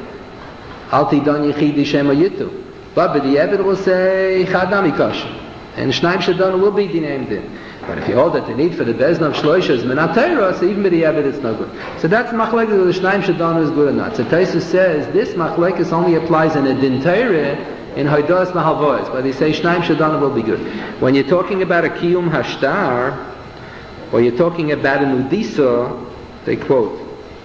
Al Tidon Yechidi Shema Yitu. But the Ebed will say Chad Nami Kosher. And Shnaim Shadon will be named in. But if you hold that the need for the Bezin of Shloisha is Minat Torah, so even with the Ebed it's no good. So that's Machlekes of the Shnaim Shadon is good or not. So Taisus says this Machlekes only applies in a Din Torah in Hoidos Mahalvois, but they say Shnaim Shadon will be good. When you're talking about a Kiyum Hashtar, or you're talking about a Nudisa, they quote,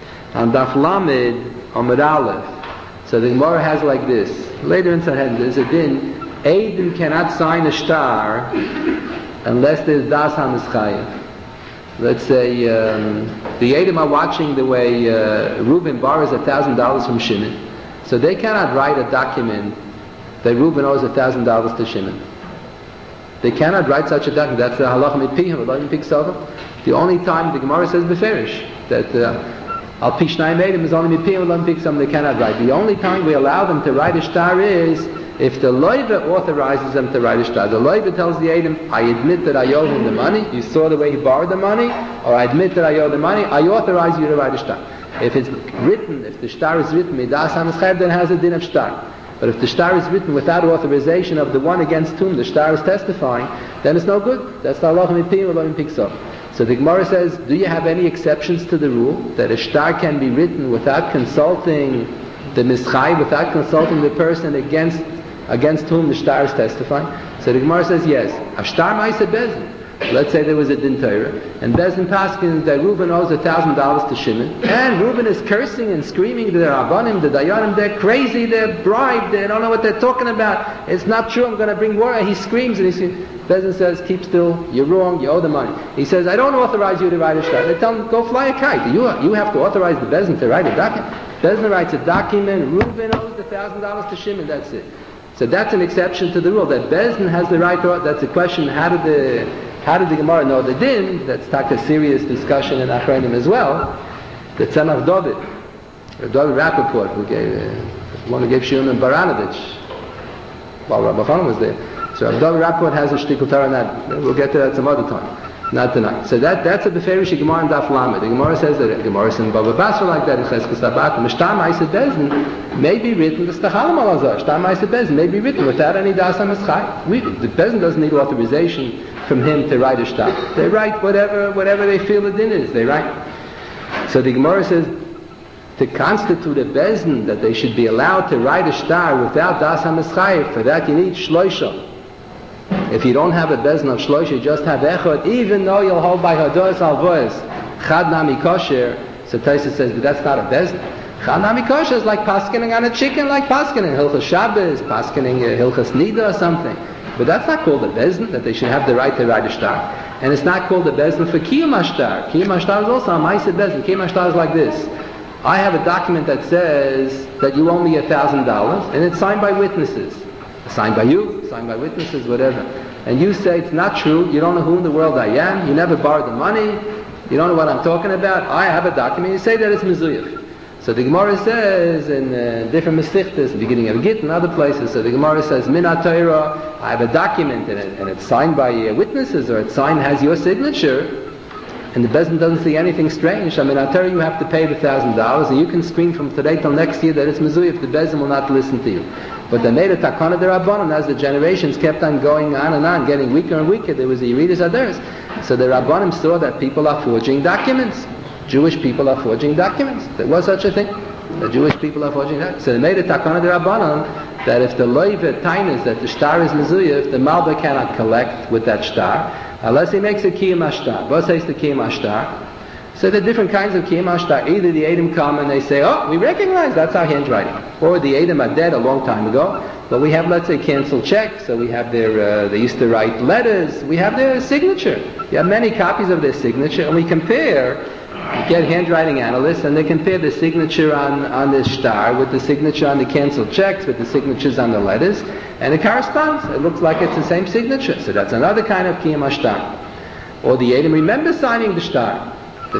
on Daf Lamed, Amud Aleph. So the Gemara has like this. Later in Sanhedrin, there's a din. Eidim cannot sign a star unless there's Das HaMischayev. Let's say the Eidim are watching the way Reuben borrows $1,000 from Shimon. So they cannot write a document that Reuben owes $1,000 to Shimon. They cannot write such a document. That's the halacha mitpihim, Elohim piksava. The only time the Gemara says beferish that Al Pishnayim Eidim is only mitpihim, Elohim piksava. They cannot write. The only time we allow them to write a star is if the loiva authorizes them to write a star. The loiva tells the Eidim, I admit that I owe him the money. You saw the way he borrowed the money, or I admit that I owe the money. I authorize you to write a star. If it's written, if the star is written midas hamischayv, then it has a din of star. But if the star is written without authorization of the one against whom the star is testifying, then it's no good. That's the halacha mitpihim, Elohim piksava. So the Gemara says, do you have any exceptions to the rule that a star can be written without consulting the mischai, without consulting the person against whom the star is testifying? So the Gemara says, yes. A star ma'aseh bezin. Let's say there was a din Torah, and Bezin Paskin that Reuben owes $1,000 to Shimon, and Reuben is cursing and screaming, the Rabbanim, the Dayanim, they're crazy, they're bribed, they don't know what they're talking about, it's not true, I'm going to bring war. He screams, and Bezin says, keep still, you're wrong, you owe the money. He says, I don't authorize you to write a shtar. They tell him, go fly a kite. You have to authorize the Bezin to write a document. Bezin writes a document, Reuben owes $1,000 to Shimon, that's it. So that's an exception to the rule, that Bezin has the right to, that's a question, how did the Gemara know the din? That's a serious discussion in Achronim as well. The Tzemach David Rappaport, one who gave Shimon and Baranovich, while Rabbi Chanan was there. So Rabbi David Rappaport has a shtickle Torah on that. We'll get to that some other time, not tonight. So that's a beferish Gemara in Daf Lamed. The Gemara says that the Gemara is in Baba Basra like that in Cheskes Sabat. Mishtar Ma'aseh Bezin may be written, the Stachalim Alazar, Shtar Ma'aseh Bezin may be written without any Das HaMischai. The Bezin doesn't need authorization from him to write a shtar. They write whatever they feel the din is, they write. So the Gemara says, to constitute a bezin, that they should be allowed to write a shtar without das ha-mischayef, for that you need shloisha. If you don't have a bezin of shloisha, you just have echad, even though you'll hold by hadoras alvois, chad nami kosher, so Taisa says, but that's not a bezin. Chad nami kosher is like paskening on a chicken, like paskening Hilchas Shabbos, paskening Hilchas Nida or something. But that's not called a bezin, that they should have the right to write a shtar. And it's not called a bezin for kiyum hashtar. Kiyum hashtar is also a ma'aseh bezin. Kiyum hashtar is like this. I have a document that says that you owe me $1,000, and it's signed by witnesses. Signed by you, signed by witnesses, whatever. And you say it's not true, you don't know who in the world I am, you never borrowed the money, you don't know what I'm talking about, I have a document, you say that it's mezuyif. So the Gemara says in different Mesichtas, the beginning of Git and other places, so the Gemara says, Minat Torah, I have a document and it's signed by witnesses, or it's signed, has your signature, and the Bezin doesn't see anything strange. I mean, I tell you have to pay the $1,000, and you can scream from today till next year that it's Mezuyif, if the Bezin will not listen to you. But they made a takana derabbanan as the generations kept on going on and on, getting weaker and weaker. There was the Yeridas Aderes. So the Rabbanim saw that people are forging documents. Jewish people are forging documents. There was such a thing. The Jewish people are forging documents. So they made a takana derabbanan that if the loiva tainas, that the shtar is Mezuyif, the Malba cannot collect with that shtar, unless he makes a kiyum hashtar. What says the kiyum hashtar? So there are different kinds of kiyum hashtar. Either the Eidim come and they say, oh, we recognize that's our handwriting. Or the Eidim are dead a long time ago, but we have, let's say, canceled checks, so we have their, they used to write letters, we have their signature. You have many copies of their signature, and we compare, we get handwriting analysts, and they compare the signature on the shtar with the signature on the canceled checks, with the signatures on the letters, and it corresponds. It looks like it's the same signature. So that's another kind of kiyum hashtar. Or the Eidim remember signing the shtar.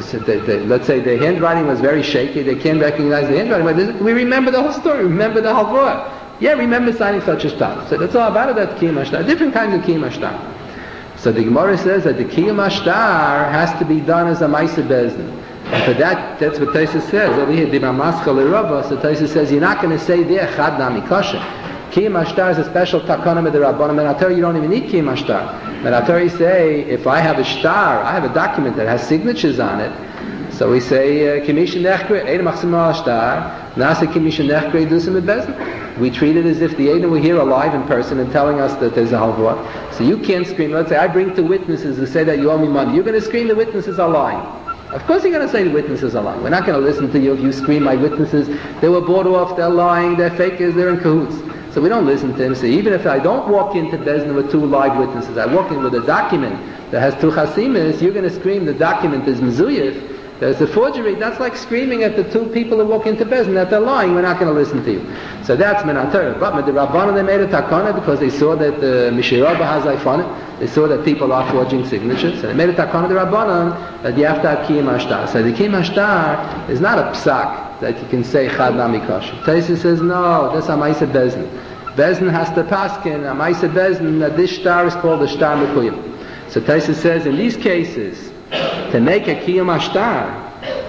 Let's say the handwriting was very shaky, they can't recognize the handwriting, but we remember the whole story, remember the halvor. Yeah, remember signing such a shtar. So that's all about it, that kiyum hashtar. Different kinds of kiyum hashtar. So the Gemara says that the kiyum hashtar has to be done as a ma'aseh bezin. And for that's what Taisus says. Over here, Dibra Maschal Rabba, so Taisus says, you're not going to say there, Chad Nami Kosher. Kiyum Ashtar is a special takana with the Rabbanim. And I tell you don't even need Kiyum Ashtar. But I tell you say, if I have a star, I have a document that has signatures on it, so we say, Kimisha Nechkre, Eid Machsim Al Ashtar, Nasa Kimisha Nechkre, Dusim et Bezin. We treat it as if the Eidim were here alive in person and telling us that there's a halvah. So you can't scream. Let's say, I bring two witnesses who say that you owe me money. You're going to scream the witnesses are lying. Of course you're going to say the witnesses are lying. We're not going to listen to you if you scream my witnesses. They were bought off, they're lying, they're fakers, they're in cahoots. So we don't listen to him. So even if I don't walk into Bezdin with two live witnesses, I walk in with a document that has two chasimis, you're going to scream the document is mezuyif. There's a forgery. That's like screaming at the two people who walk into Bezdin that they're lying. We're not going to listen to you. So that's Menatera. But the Rabbanan, they made a takana because they saw that the Mishirabba has iPhone. They saw that people are forging signatures. So they made a takana the Rabbanan that you have to have Kiyum Ashtar. So the Kiyum Ashtar is not a psak that you can say Chad Nami Kosher. Taisa says no, that's a Maisa Bezdin. Bezdin has to paskin, a Maisa Bezdin, that this star is called a Shtar Mekuyim. So Taisa says in these cases, to make a Kiyum Ashtar,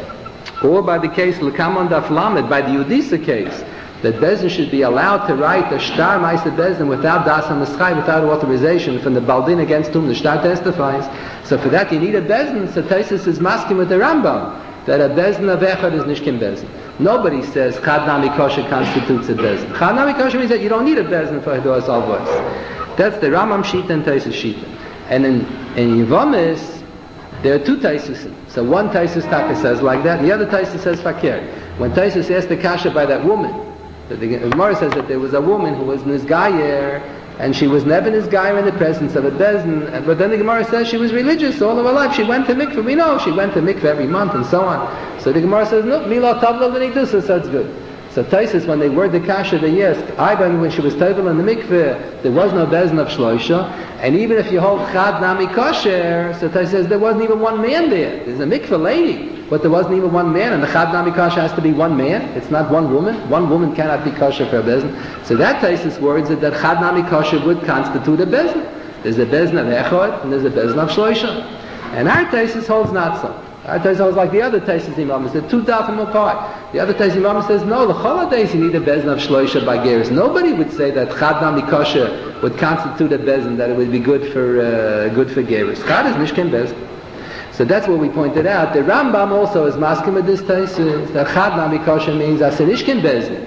or by the case L'kamon Daf Lamed, by the Yudisa case, that Bezdin should be allowed to write a Shtar Maisa Bezdin without Das HaMeschai, without authorization from the Baldin against whom the Shtar testifies. So for that you need a Bezdin. So Taisus is masking with the Rambam that a Bezdin of Echad is Nishkim Bezdin. Nobody says Chad Nami Kosher constitutes a Bezdin. Chad Nami Kosher means that you don't need a Bezdin for Hadoras Alvos. That's the Rambam Shita and Taisus Shita. And in Yevomis, there are two Taisusim. So one Taisus Taka says like that, and the other Taisus says Fakir. When Taisus asked the Kasha by that woman, the Gemara says that there was a woman who was Nizgayer, and she was never Nizgayer in the presence of a Bezdin, but then the Gemara says she was religious all of her life. She went to mikveh. We know she went to mikveh every month and so on. So the Gemara says, no, Mila Tavla L'Nigdusa, so that's good. So Taisus, when they word the Kasha, they asked, when she was Tavla in the mikveh, there was no Bezdin of Shloisha, and even if you hold Chad Nami Kosher, so Taisus says there wasn't even one man there. There's a mikveh lady, but there wasn't even one man, and the Chad Nami Kosher has to be one man. It's not one woman. One woman cannot be kosher for a Bezdin. So that Taisus words that Chad Nami Kosher would constitute a Bezdin. There's a Bezdin of Echad, and there's a Bezdin of Shloisha. And our Taisus holds not so. Our Taisus holds like the other Taisus Imam. They're two dafim apart. The other Taisus Imam says, no, the holidays you need a Bezdin of Shloisha by Geras. Nobody would say that Chad Nami Kosher would constitute a Bezdin, that it would be good for Geras. Chad is Nishkin Bezdin. So that's what we pointed out. The Rambam also is masking with this Taisus, that Chad Nami Kosher means as a Nishkin Bezdin.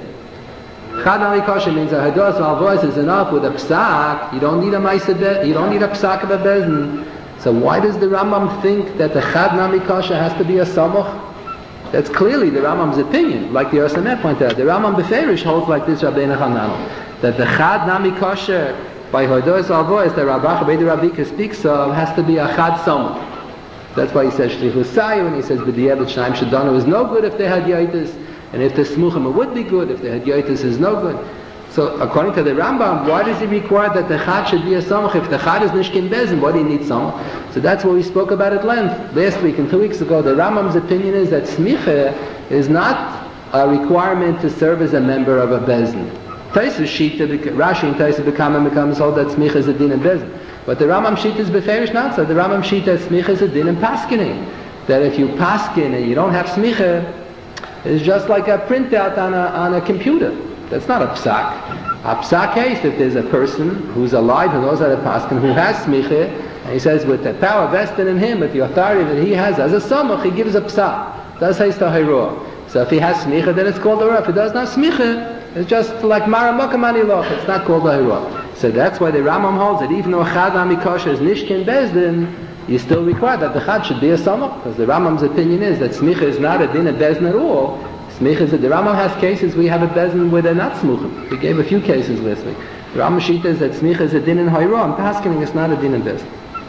Chad Nami Kosher means a Hados Malvois is enough with a psak. You don't need a Maisa, you don't need a psak of a Bezdin. So why does the Rambam think that the Chad Nami Kosher has to be a Samoch? That's clearly the Rambam's opinion, like the Yosemite pointed out. The Rambam Beferish holds like this, Rabbeinu Hananel, that the Chad Nami Kosher by Hodos Alvois that Rabbi Chabedi Rabika speaks of has to be a Chad Samoch. That's why he says Shlichus Sayu, and he says B'di'ebel Shnaim Shadana is no good if they had Yoitis, and if the Smuchim it would be good, if they had Yoitis is no good. So according to the Rambam, why does he require that the Chad should be a Samach? If the Chad is Nishkin Bezin, why do you need Samach? So that's what we spoke about at length last week and 2 weeks ago. The Rambam's opinion is that Smicha is not a requirement to serve as a member of a Bezin. Taisus Shita, Rashi and Taisus becomes all that Smicha is a din in Bezin. But the Rambam Shita is Beferish not so. The Rambam Shita Smicha is a din in Paskining. That if you Paskin and you don't have Smicha, it's just like a printout on a computer. That's not a psak. A psak case, if there's a person who's alive, who knows how to paskin, who has smicha, and he says with the power vested in him, with the authority that he has as a samach, he gives a psak. That's how he's the hayroah. So if he has smicha, then it's called a hayroah. If he does not smicha, it's just like maramokamani loch. It's not called a hayroah. So that's why the Rambam holds that even though Chad Nami Kosher is Nishkin Bezdin, you still require that the Chad should be a samach, because the Rambam's opinion is that smicha is not a din of Bezdin at all. Smicha, the Rambam has cases we have a Bezdin where they're not smuchim. We gave a few cases last week. The Rambam Shita is that Smicha is a din in Hayra, and Paskining is not a din in Bezdin.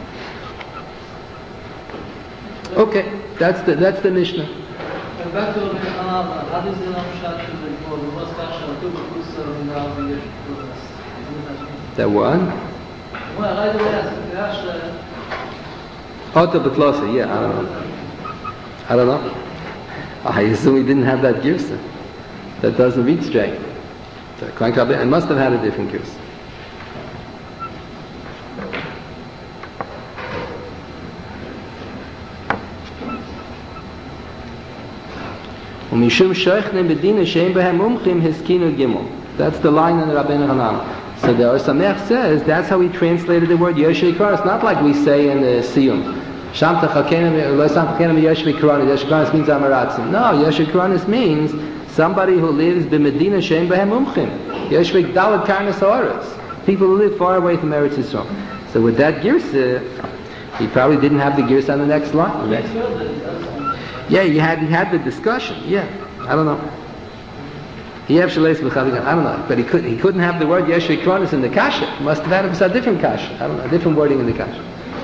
Okay, that's the Mishnah. Back to the how does the Ram Shat before the was Kasha to Kusa in the That one? Well, I don't ask Auto Betlasa, yeah, I don't know. I assume he didn't have that girsa. That doesn't read straight. So I must have had a different girsa. Umishum sheichne bedina shein behem mumchim hiskinu gimel. That's the line in the Rabbeinu Hanan. So the Or Sameach says that's how he translated the word Yoshei Kran. It's not like we say in the Siyum. Sham Tachakenim, Lo Sam Tachakenim Yoshei Kran. Yoshei Kran means Amaratzim. No, Yoshei Kran means somebody who lives b'Medina shein behem mumchim. Yoshei Dalad Karnas Haaretz. People who live far away from Eretz Yisrael. So with that girsa, he probably didn't have the girsa on the next line. Yeah, he had the discussion. Yeah, I don't know. I don't know, but he couldn't have the word Yeshua Kronis in the kasha. He must have had a different kasha. I don't know, a different wording in the kasha.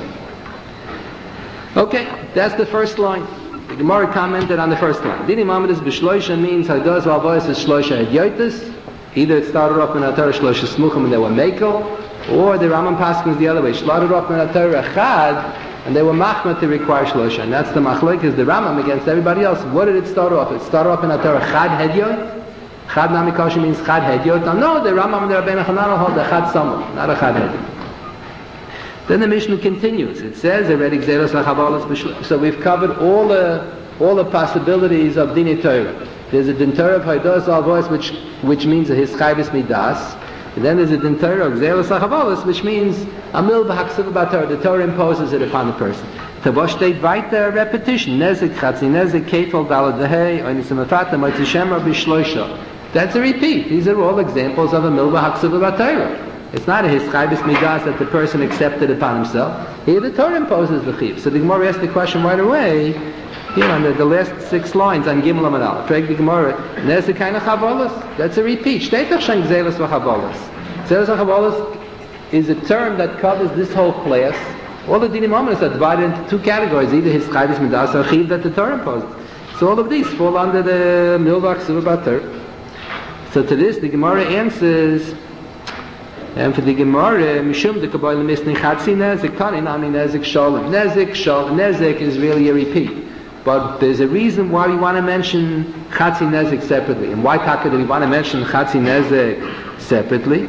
Okay, that's the first line. The Gemara commented on the first line. Dini Mamadis b'shloisha means Hadas v'avoyas is shloisha hedyotis. Either it started off in Atar shloisha smuchim and they were mekel, or the Rambam Paskin is the other way. Started off in Atar echad and they were machmat to require shloisha. And that's the machlek is the Rambam against everybody else. What did it start off? It started off in Atar echad hedyot. Chad Nami Kashi means Chad Hedyot. No, the Rambam and the Rabbeinu Hanan hold the Chad Samach, not a Chad Hedyot. Then the Mishnah continues. It says already Gzeros Lachavalas B'Shloisha. So we've covered all the possibilities of Dinei Torah. There's a Din Torah of Haidos Alvois, which means a Hischayvis Midas. And then there's a Din Torah of Gzeros Lachavalas, which means Amil B'Haksiv B'Torah. The Torah imposes it upon the person. Tavo steht weiter repetition. Nezik, Chatzi Nezik, Kefal, Dalad Vehei, Oinisim Afata, Moitzi Shemar, B'Shloisha. That's a repeat. These are all examples of a milva haksuv b'Torah. It's not a hischayvis midas that the person accepted upon himself. Here the Torah imposes the chiv. So the Gemara asks the question right away. Here on the last 6 lines on Gimel Amud Aleph. Frag the Gemara. There's a kind of chavolas. That's a repeat. Steht doch schon gzelos v'chavolas. Gzelos v'chavolas is a term that covers this whole class. All the dinim omenos are divided into 2 categories. Either hischayvis midas or chiv that the Torah imposes. So all of these fall under the milva haksuv b'Torah. So to this, the Gemara answers, and for the Gemara, Mishum de Kabbalah Misni Chatzi Nezik, Tani Nami Nezik Shalom. Nezik is really a repeat. But there's a reason why we want to mention Chatzi Nezik separately. And why Taka do we want to mention Chatzi Nezik separately?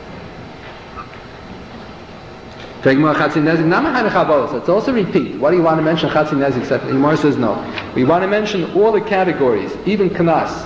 It's also a repeat. Why do you want to mention Chatzi Nezik separately? The Gemara says no. We want to mention all the categories, even Kanas.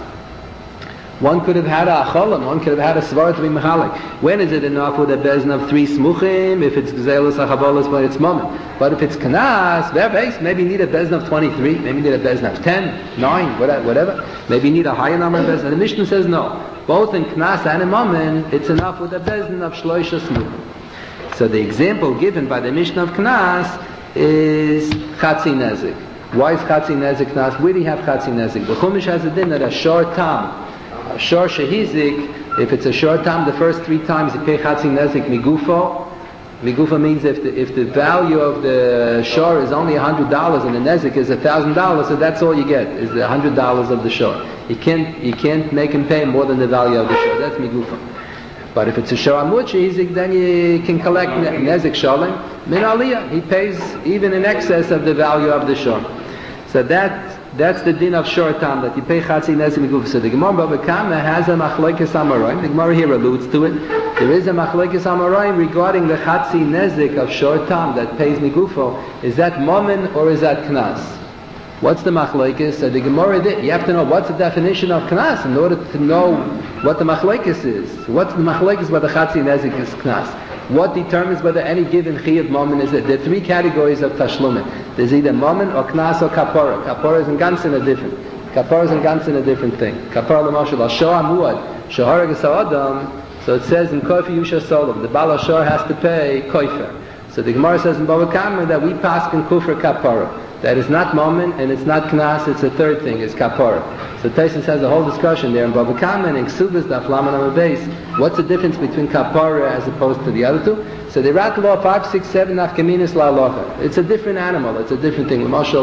One could have had a acholam, one could have had a svara to be mechalik. When is it enough with a bezin of 3 smuchim? If it's gzelos achavolos, but it's moment. But if it's kanas, maybe you need a bezin of 23, maybe you need a bezin of 10, 9, whatever. Maybe you need a higher number of bezin. The Mishnah says no. Both in kanas and in moment, it's enough with a bezin of shloisha smuchim. So the example given by the Mishnah of kanas is chatzi nezik. Why is chatzi nezik kanas? Where do you have chatzi nezik? The Chumash has a din that a short tam. Shor shehizik, if it's a short time, the first 3 times you pay chatzi nezik migufo. Migufo means if the value of the shor is only $100 and the nezik is $1,000, so that's all you get is the $100 of the shor. You can't make him pay more than the value of the shor. That's migufo. But if it's a shor amud shehizik, then you can collect nezik shalem min aliyah. He pays even in excess of the value of the shor. So that's the din of short time, that you pay chatzi nezik migufo. So the Gemara Bava Kama has a machlokes amoraim. The Gemara here alludes to it. There is a machlokes amoraim regarding the chatzi nezik of short time that pays migufo. Is that momen or is that knas? What's the machlokes? So the Gemara, you have to know what's the definition of knas in order to know what the machlokes is. What's the machlokes whether chatzi nezik is knas? What determines whether any given chiyuv moment is it? There are 3 categories of tashlumin. There's either moment or knas or kapara. Kapara is in ganzen a different. Kapara is in ganzen a different thing. Kapara l'mashal ashor amuad shahar adam. So it says in koifer yusha solam the bal ashor has to pay koifer. So the Gemara says in Bava Kama that we pass in kufr kapara. That is not moment and it's not knas. It's a third thing. It's kapara. So Taisus has a whole discussion there in Bava Kama and in Ksubas daf laman on the base. What's the difference between kapara as opposed to the other 2? So they rattle off 5, 6, 7 nafkaminas la'alocha. It's a different animal. It's a different thing. Mashal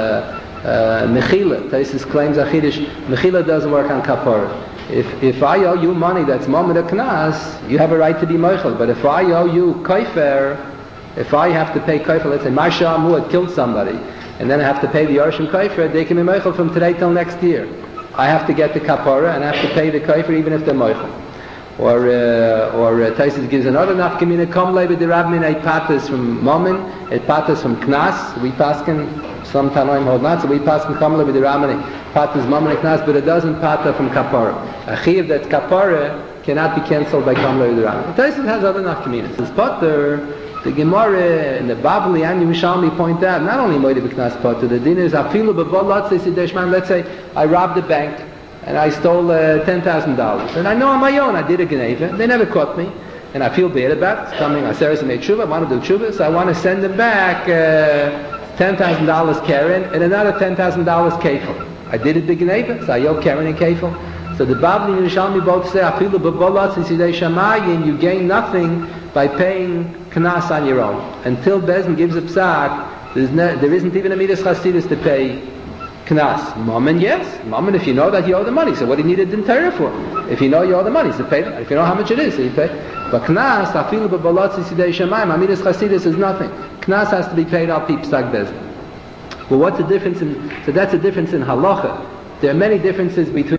mechila. Taisus claims achidish. Mechila doesn't work on kapara. If I owe you money that's moment of knas, you have a right to be moichel. But if I owe you koifer, if I have to pay koifer, let's say Marsha Amuad killed somebody, and then I have to pay the Yarshim koifer, they can be moichel from today till next year. I have to get the kapara and I have to pay the koifer even if they're moichel. Or Taisus gives another nafkamina, kom lebe de rabmin et patas from momin, et patas from knas. We paskin Some Tanoim hold not, so we pass from Kamla with the Ramani, Patnas Mamani Knas, but it doesn't pata from Kapara. A Chiv that's Kapara cannot be cancelled by Kamla with the Ramani. Taisus has other nafkaminas. It's Potter, the Gemara and the Babli and Yerushalmi point out, not only Moed B'Knas Potter, the din is Afilu B'Vol Lotzei Sideshman. Let's say I robbed a bank and I stole $10,000. And I know on my own I did a Geneva. They never caught me. And I feel bad about it. It's coming, I made tshuva, I want to do tshuva, so I want to send them back $10,000 Karen and another $10,000 Kefil. I did it big Geneva, so I owe Karen and Kefil. So the Babli and Yerushalmi both say, Afilu B'Vol Lotzei Sidei Shamayim, you gain nothing by paying Knas on your own. Until Bezdin gives a psak, there isn't even a Midas Chasidus to pay Knas. Mammon, yes. Mammon, if you know that you owe the money. So what do you need a din Torah for? If you know you owe the money, so pay them. If you know how much it is, so you pay. But Knas, Afilu B'Balotzi Sidei Shamayim, Midas Chasidus is nothing. Knas has to be paid al pi psak Bezdin. Well, what's the difference so that's a difference in halacha. There are many differences between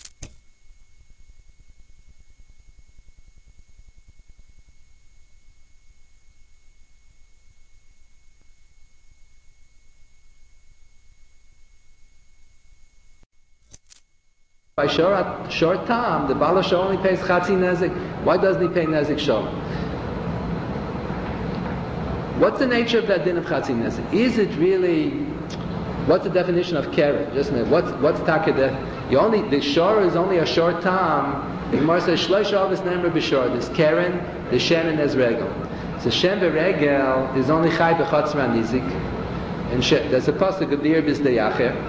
by short time, the Baal Shor only pays Chatzi Nezik. Why doesn't he pay Nezik Shor? What's the nature of that din of Chatzi Nezik? Is it really, what's the definition of Keren? Just a minute, what's Takadeh? The Shor is only a short time. The Gemara says, Shlosh Avis Nemra B'Shor. There's Keren, there's Shem, and there's Regel. So Shem V'Regel is only Chai B'Chatzra Nizik. And there's a pasuk of Bir B'Zdeyacher.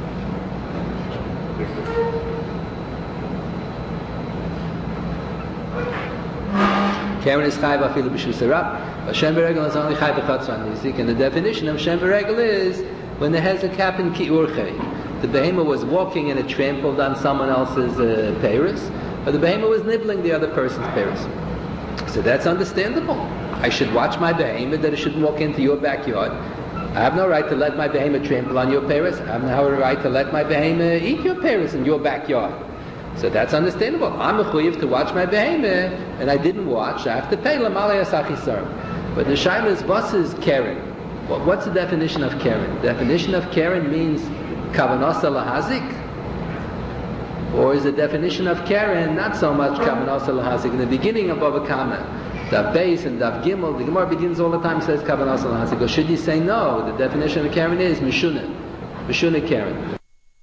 Karen is chayv afilu b'shusarab. But Shem v'regel is only chayv b'chatzran nizik. And the definition of Shem v'regel is when the hezek happened ki urchei. The behemoth was walking and it trampled on someone else's peiros, or the behemoth was nibbling the other person's peiros. So that's understandable. I should watch my behemoth that it shouldn't walk into your backyard. I have no right to let my behemoth trample on your peiros. I have no right to let my behemoth eat your peiros in your backyard. So that's understandable. I'm a chuyiv to watch my behemoth, and I didn't watch. I have to pay lamalei asachisar. But the shayla's boss is Keren. What's the definition of Keren? The definition of Keren means kavanasa lahazik, or is the definition of Keren not so much kavanasa lahazik? In the beginning of Bava Kama, Daf Beis and Daf Gimel, the Gemara begins all the time says kavanasa lahazik. Or should you say no? The definition of Keren is mishuna Keren.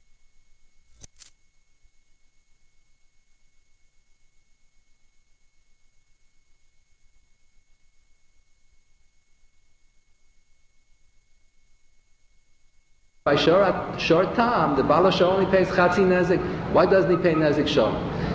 By short time, the Baal Shor only pays Chatzi Nezik. Why doesn't he pay Nezik Shor?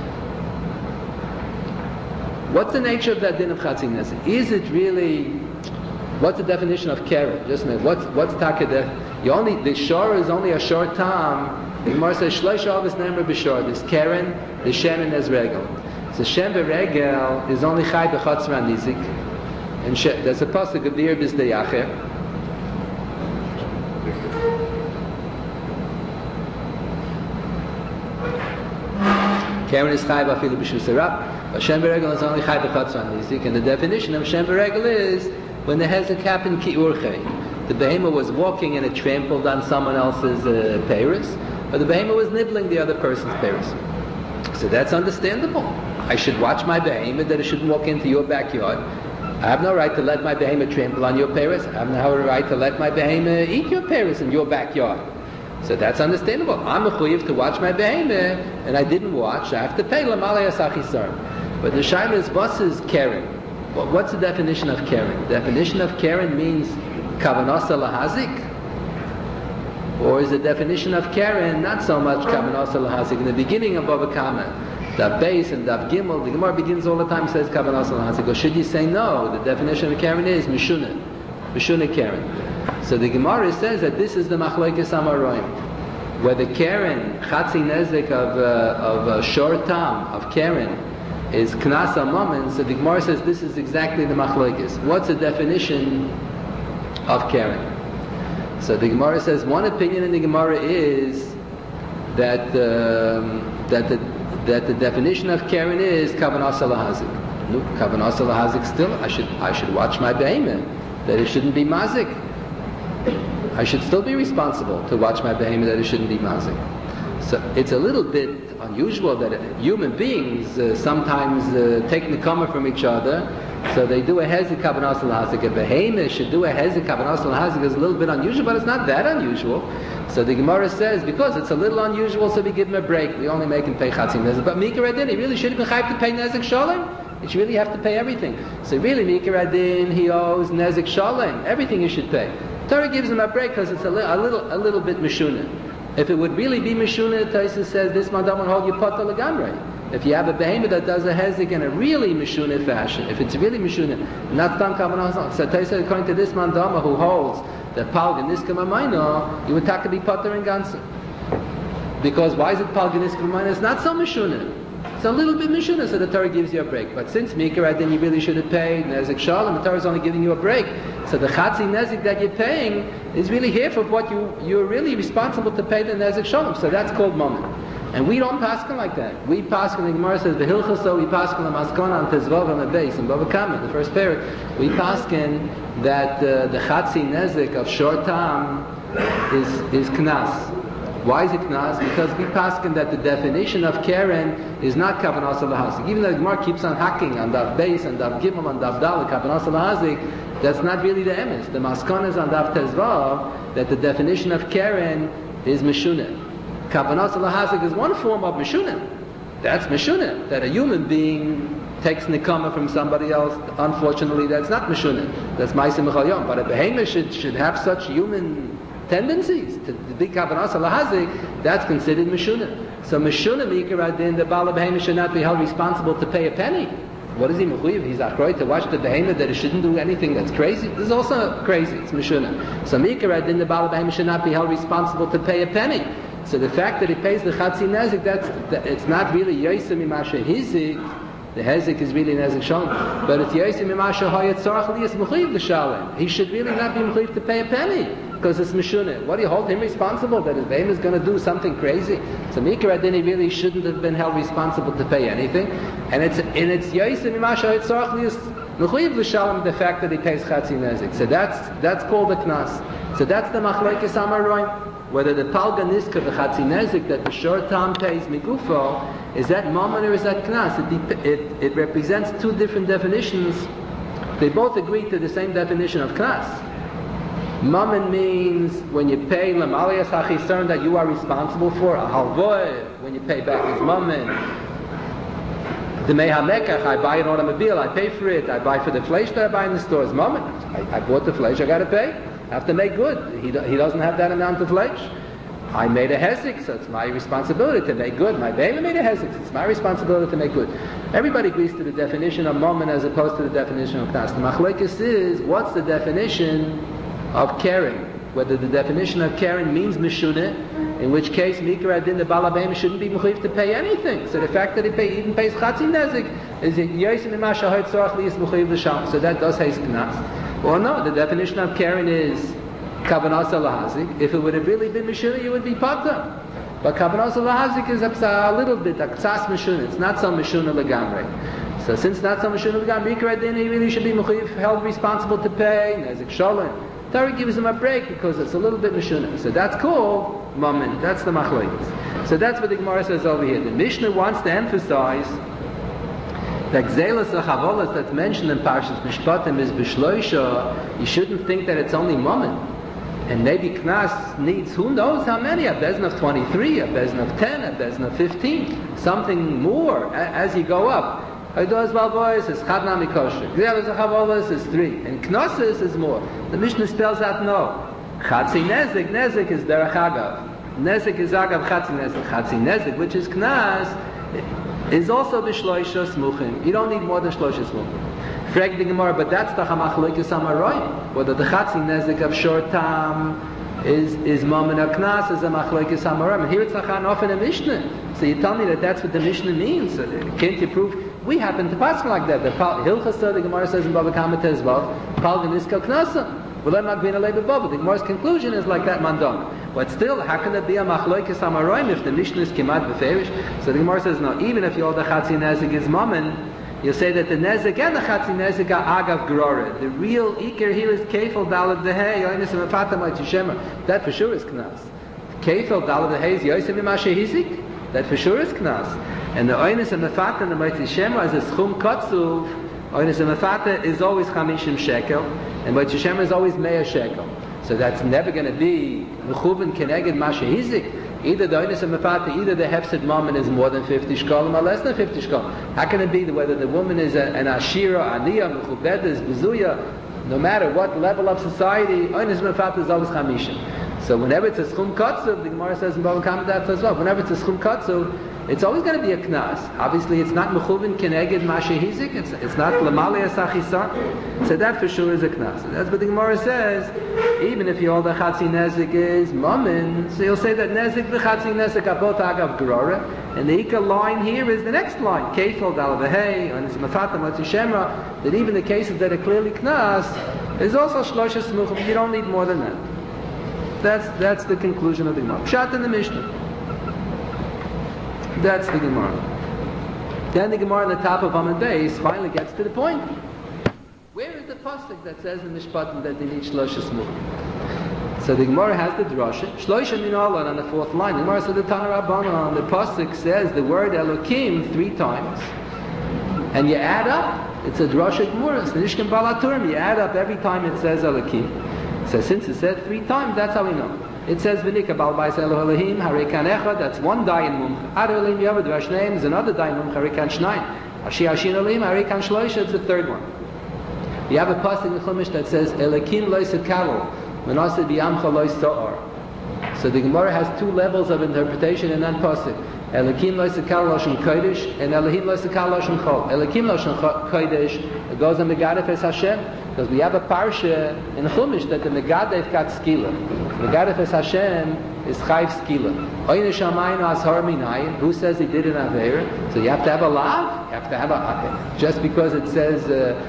What's the nature of that din of Chatzi Nezik? Is it really, what's the definition of Keren? Just a minute, what's Takadeh? The Shor is only a short time. The Gemara says, Shlosh Avis Nemra B'Shor. There's Keren, there's Shem, and there's Regel. So Shem v'Regel is only Chai b'Chatzra Nizik. And there's a pasuk of Bir B'Zdeyacher. Karen is chayv afilu b'shusarab. But Shem v'regel is only chayv b'chatzran nizik. And the definition of Shem v'regel is when the hezek happened ki urchei. The behemoth was walking and it trampled on someone else's peiros, or the behemoth was nibbling the other person's peiros. So that's understandable. I should watch my behemoth that it shouldn't walk into your backyard. I have no right to let my behemoth trample on your peiros. I have no right to let my behemoth eat your peiros in your backyard. So that's understandable. I'm a chuyiv to watch my behemoth, and I didn't watch. I have to pay lamalei asachisar. But the shayla's boss is Keren. What's the definition of Keren? The definition of Keren means kavanasa lahazik, or is the definition of Keren not so much kavanasa lahazik? In the beginning of Bava Kama, Daf Beis and Daf Gimel, the Gemara begins all the time says kavanasa lahazik. Or should you say no? The definition of Keren is mishuna Keren. So the Gemara says that this is the machlokes amaroim, where the Keren chatzi nezik of short tam of Keren is knas amamin. So the Gemara says this is exactly the machlokes. What's the definition of Keren? So the Gemara says one opinion in the Gemara is that the definition of Keren is kavanasa lahazik. Look, kavanasa lahazik still. I should watch my behemoth that it shouldn't be mazik. I should still be responsible to watch my behemoth that it shouldn't be mazik. So it's a little bit unusual that human beings sometimes take nekama from each other. So they do a hezek kavanas al-hazik. A behemoth should do a hezek kavanas al-hazik is a little bit unusual, but it's not that unusual. So the Gemara says, because it's a little unusual, so we give him a break. We only make him pay chatzim nezek. But Mikra Adin, he really should have been chayv to pay nezek shalom. He should really have to pay everything. So really, Mikra Adin, he owes nezek shalom. Everything he should pay. Torah gives him a break because it's a little bit mishuna. If it would really be mishuna, Taisa says this mandam would hold you potter legamrei. If you have a behemoth that does a hezek in a really mishuna fashion, if it's really mishuna, not stam kavanah, so Taisa according to this mandama who holds that palgan niskam amayno, you would have to be potter and ganser. Because why is it palgan niskam amayno? It's not so mishuna. It's a little bit mishuna, so the Torah gives you a break. But since Mikra, then you really should have paid nezek shalom. The Torah is only giving you a break. So the chatzi nezek that you're paying is really half of what you're really responsible to pay the nezek shalom. So that's called moment. And we don't paskin like that. We paskin, the Gemara says, v'hilchaso, we paskin the maskona on tezvav on the base, in Bava Kama, the first parak, we paskin that the chatzi nezek of short time is knas. Why is it knas? Because we paskin that the definition of Karen is not kavanas al-hazik. Even though the Gemara keeps on hacking on Daf Beis and Daf Gimel and Daf Dal, kavanas al-hazik, that's not really the emes. The maskon is on Daf Tezvav that the definition of Karen is mishuna. Kavanas al-hazik is one form of mishuna. That's mishuna. That a human being takes nikama from somebody else. Unfortunately, that's not mishuna. That's ma'aseh michal yom. But a behemoth should have such human tendencies to be kavanas al-hazik. That's considered mishuna. So mishuna mikra adin, the bala behemoth should not be held responsible to pay a penny. What is he mechuyev? He's achroi to watch the behemoth that it shouldn't do anything that's crazy. This is also crazy. It's mishuna. So mikra adin, the bala behemoth should not be held responsible to pay a penny. So the fact that he pays the chatzi nezik, it's not really yosim imasha hizik. The hezek is really nezik shalom, but it's yosim imasha hayat tzarach liyas mechuyev l'shalom. He should really not be mechuyev to pay a penny because it's mishuna. What do you hold him responsible that his behemoth is going to do something crazy? So mikra adin, he really shouldn't have been held responsible to pay anything, and it's yosim imasha hayat tzarach liyas mechuyev l'shalom. The fact that he pays chatzi nezik, so that's called the knas. So that's the machlokes amaroim. Whether the palga niska, the chatzi nezik that the short time pays migufo, is that mammon or is that knas? It represents two different definitions. They both agree to the same definition of knas. Mammon means when you pay lemalias hachisern that you are responsible for, a halvoy, when you pay back his mammon. The mehamekach, I buy an automobile, I pay for it, I buy for the flesh that I buy in the store, it's mammon. I bought the flesh, I got to pay. I have to make good. He doesn't have that amount of flesh. I made a hezek, so it's my responsibility to make good. My baby made a hezek, so it's my responsibility to make good. Everybody agrees to the definition of mammon as opposed to the definition of knas. The machlokes is, what's the definition of keren? Whether the definition of keren means mishuna, in which case mikra adin, the balabim shouldn't be mechuyev to pay anything. So the fact that he even pays chatzi nezik is yosim imasha hayt tzarach liyas mechuyev l'sham. So that does haste knas. Or no, the definition of Karen is kavanas al-hazik. If it would have really been mishuna, you would be pater. But kavanas al-hazik is a little bit, a ktsas mishuna. It's not so mishuna legamrei. So since not so mishuna legamrei, then he really should be held responsible to pay nezik shalom. Torah gives him a break because it's a little bit mishuna. So that's called mammon. That's the machlokes. So that's what the Gemara says over here. The Mishnah wants to emphasize that Gzelas HaChavolas that's mentioned in Parshas Mishpatim is B'shloisha. You shouldn't think that it's only Mammon. And maybe Knas needs who knows how many, a bezin of 23, a bezin of 10, a bezin of 15, something more as you go up. Haidoz Balbois is Chadna Mikosher. Gzelas HaChavolas is 3. And Knossos is more. The Mishnah spells out no. Chatzi Nezik is Derech Agav. Nezik is Agav Chatzi Nezik. Chatzi Nezik, which is Knas, is also b'shloisha smuchim. You don't need more than shloisha smuchim. Frag the Gemara, but that's the machlokes amaroim. Whether the chatzi nezik of short time is mammon or knas is a machlokes amaroim. And here it's achan off in a Mishnah. So you tell me that that's what the Mishnah means. So can't you prove? We happen to pass like that. The Hilchasa, the Gemara says in Bava Kama Tezvav, Pal Geniska Knasa. Well, I'm not being a labor bubble. The Gemara's conclusion is like that mandam. But still, how can it be a machlokes amaroim if the Mishnah is kimat beferish? So the Gemara says no. Even if you hold the chatzi nezik is mammon, you'll say that the nezek and the chatzi nezek are agav grora. The real ikir here is kefil dalad dehei, oines mefata moitzi shema. That for sure is knas. Kefil dalad dehei is yoisem imashe hizik. That for sure is knas. And the oines mefata and the moitzi shema is a schum kotzuv. Oines mefata is always 50 shekel, and moitzi shema is always 100 shekel. So that's never going to be mechuven keneged mashe hizik. Either the oines mefata, either the hefsed mammon is more than 50 shkolim or less than 50 shkolim. How can it be that whether the woman is an ashira, aniyah, mechubedes, bezuya, no matter what level of society, oines mefata is always 50. So whenever it's a schum katsuv, the Gemara says in Bava Kama that as well. Whenever it's a schum katsuv, it's always going to be a knas. Obviously, it's not mechuvin keneged mashe hizik. It's not lamali asachisar. So that for sure is a knas. And that's what the Gemara says. Even if you hold the chatzi nezik is mammon, so you'll say that nezik the chatzi nezik are both agav grora. And the ikar line here is the next line. Kefil dal v'hei and it's mafata motzi shemra. That even the cases that are clearly knas is also shlosha smuchim. You don't need more than that. That's the conclusion of the Gemara. Pshat in the Mishnah. That's the Gemara. Then the Gemara on the top of Amud Beis finally gets to the point. Where is the pasuk that says in the Mishpatim that they need shlosha smuchim? So the Gemara has the drasha. Shlosha min Allah on the fourth line. The Gemara said the Tana Rabbanan. The pasuk says the word Elokim 3 times, and you add up. It's a drasha Gemara. It's the Nishkan Balaturim. You add up every time it says Elokim. So since it said 3 times, that's how we know. It says V'nika Bal Bais Elo Elohim Harikan Echad. That's one dayan mumch. Ad Elohim Yavad Vashneim is another dayan mumch. Harikan Shnayim. Ashi Ashin Elohim Harikan Shloisha. It's the third one. You have a pasuk in the Chumash that says Elokim Lo Yisekalo Menaseh B'Yamcha Lo Yisa'ar. So the Gemara has 2 levels of interpretation in that pasuk. Elokim Lo Yisekalo Lashon Kodesh and Elohim Lo Yisekalo Lashon Chol. Elokim Lashon Kodesh, it goes on Megadef Es Hashem. Because we have a parsha in Chumash that the Megadef got skila. Megadef Es Hashem is chayv skila. Oyne shamaynu ashar minayin. Who says he did an aveir? So you have to have a lav. You have to have a just because it says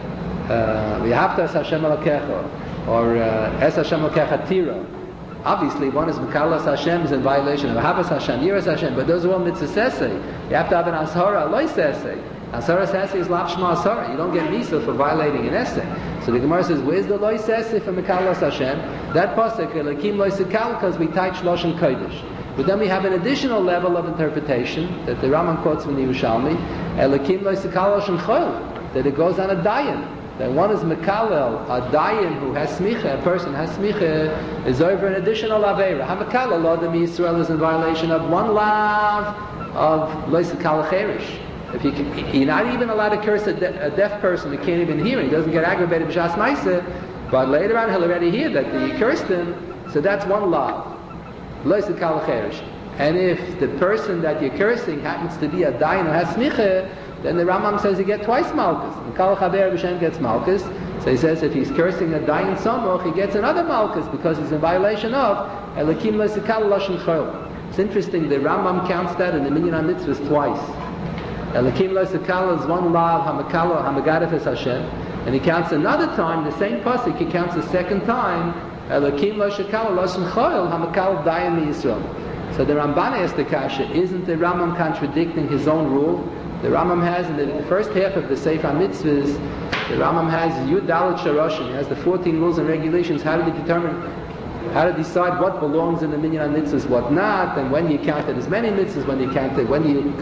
we have to es Hashem alakecha or es Hashem alakecha tira. Obviously, one is Mekalas Hashem is in violation of Havas Hashem, Yiras Hashem, but those are all mitzvah sesei. You have to have an ashara, loy sesei. Asara sesei is lav shma asara. You don't get misa for violating an essay. So the Gemara says, where's the loy sesei for Mekalas Hashem? That pasuk, Elokim loy sekal, because we touch Lashon Kodesh. But then we have an additional level of interpretation that the Rambam quotes from the Yerushalmi, Elokim loy sekal Lashon Chol, that it goes on a dayan. That one is Mekalel, a dayan who has smicha, a person has smicha, is over an additional aveira. HaMekalel, Adam Yisrael is in violation of one lav of Lo Yisakal Cherish. If you're not even allowed to curse a deaf person who can't even hear, he doesn't get aggravated b'shas ma'aseh, but later on he'll already hear that you cursed him, so that's one lav. Lo Yisakal Cherish. And if the person that you're cursing happens to be a dayan who has smicha, then the Rambam says you get twice malchus. Kal Chaber B'Shem gets malchus. So he says if he's cursing a dayan samoch, he gets another malchus because he's in violation of Elokim Lo Yisakal Lashon Chol. It's interesting, the Rambam counts that in the Minyan HaMitzvahs twice. Elokim Lo Yisakal is one lav, Hamagadef Es Hashem. And he counts another time, the same pasuk, he counts the second time, Elokim Lo Yisakal Lashon Chol, Hamakal Dayan Yisrael. So the Ramban asked the kasha, isn't the Rambam contradicting his own rule? The Rambam has, in the first half of the Sefer Mitzvahs, the Rambam has Yud Dalet Sharoshim. He has the 14 rules and regulations, how to determine, how to decide what belongs in the Minyan Mitzvahs, what not, and when you count it as many mitzvahs, when you count it, when you...